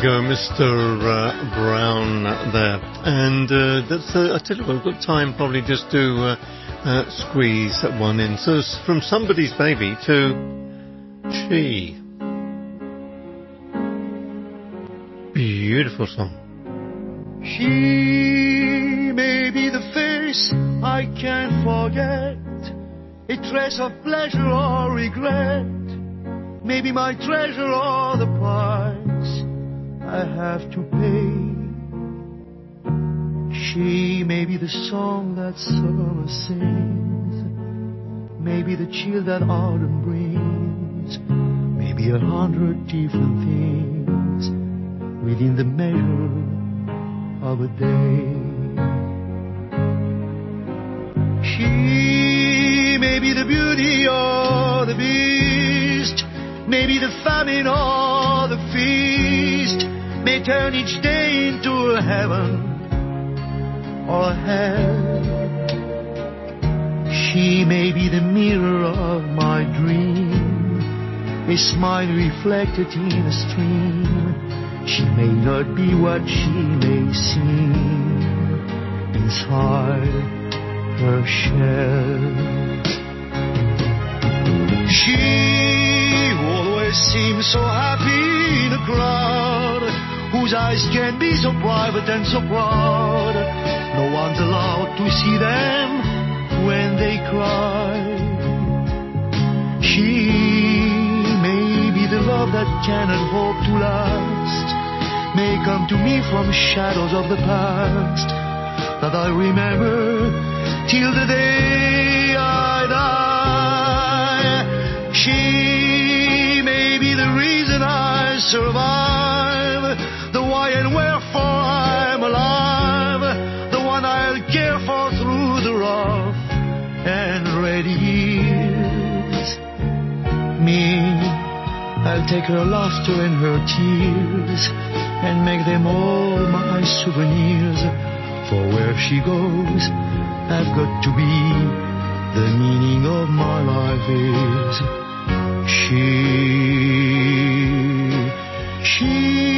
go, Mister Uh, Brown there. And uh, that's, uh, I tell you what, we've got time probably just to uh, uh, squeeze one in. So it's from Somebody's Baby to She. Beautiful song. She may be the face I can't forget, a trace of pleasure or regret, maybe my treasure or the price I have to pay. She may be the song that summer sings, maybe the chill that autumn brings, maybe a hundred different things within the measure of a day. She may be the beauty or the beast, maybe the famine or the feast, may turn each day into a heaven or a hell. She may be the mirror of my dream, a smile reflected in a stream. She may not be what she may seem inside her shell. She who always seems so happy in a crowd, whose eyes can be so private and so proud, no one's allowed to see them when they cry. She may be the love that cannot hope to last, may come to me from shadows of the past that I remember till the day I die. She may be the reason I survive, the why and wherefore I'm alive, the one I'll care for through the rough and ready years. Me, I'll take her laughter and her tears and make them all my souvenirs. For where she goes, I've got to be. The meaning of my life is she. She.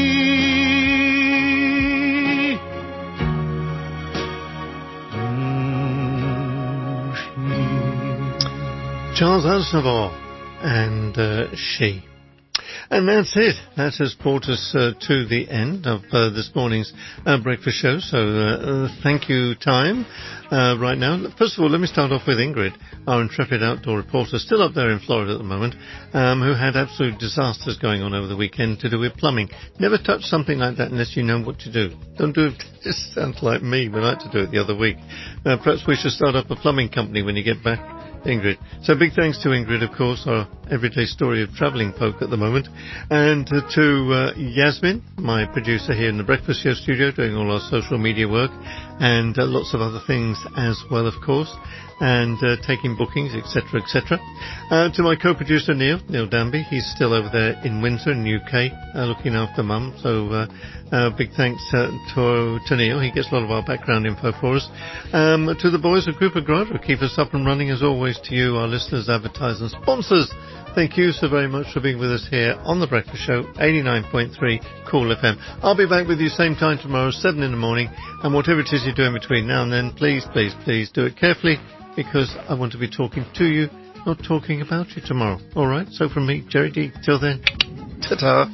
Mm, she. Charles Aznavour and uh, She. And that's it. That has brought us uh, to the end of uh, this morning's uh, breakfast show. So uh, uh, thank you, time. Uh, right now, first of all, let me start off with Ingrid, our intrepid outdoor reporter, still up there in Florida at the moment, um, who had absolute disasters going on over the weekend to do with plumbing. Never touch something like that unless you know what to do. Don't do it. This sounds like me when I had to do it the other week. Uh, perhaps we should start up a plumbing company when you get back, Ingrid. So big thanks to Ingrid, of course, our everyday story of travelling folk at the moment, and uh, to uh, Yasmin, my producer here in the Breakfast Show studio, doing all our social media work, and uh, lots of other things as well, of course, and uh, taking bookings, et cetera, et cetera. Uh, to my co-producer Neil, Neil Danby, he's still over there in Windsor in the U K, uh, looking after Mum, so uh, uh, big thanks uh, to, to Neil. He gets a lot of our background info for us. Um, to the boys of Group Agrada, who keep us up and running as always. To you, our listeners, advertisers, sponsors, thank you so very much for being with us here on The Breakfast Show, eighty-nine point three Cool F M. I'll be back with you same time tomorrow, seven in the morning, and whatever it is you're doing between now and then, please, please, please do it carefully, because I want to be talking to you, not talking about you tomorrow. All right? So from me, Jerry D. Till then, ta-ta.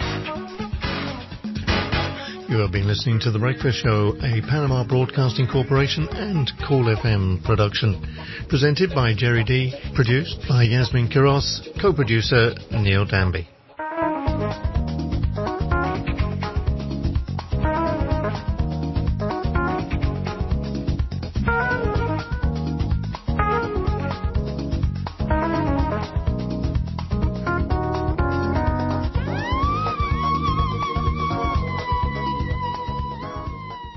You have been listening to The Breakfast Show, a Panama Broadcasting Corporation and Cool F M production. Presented by Jerry D. Produced by Yasmin Kiros. Co-producer Neil Danby.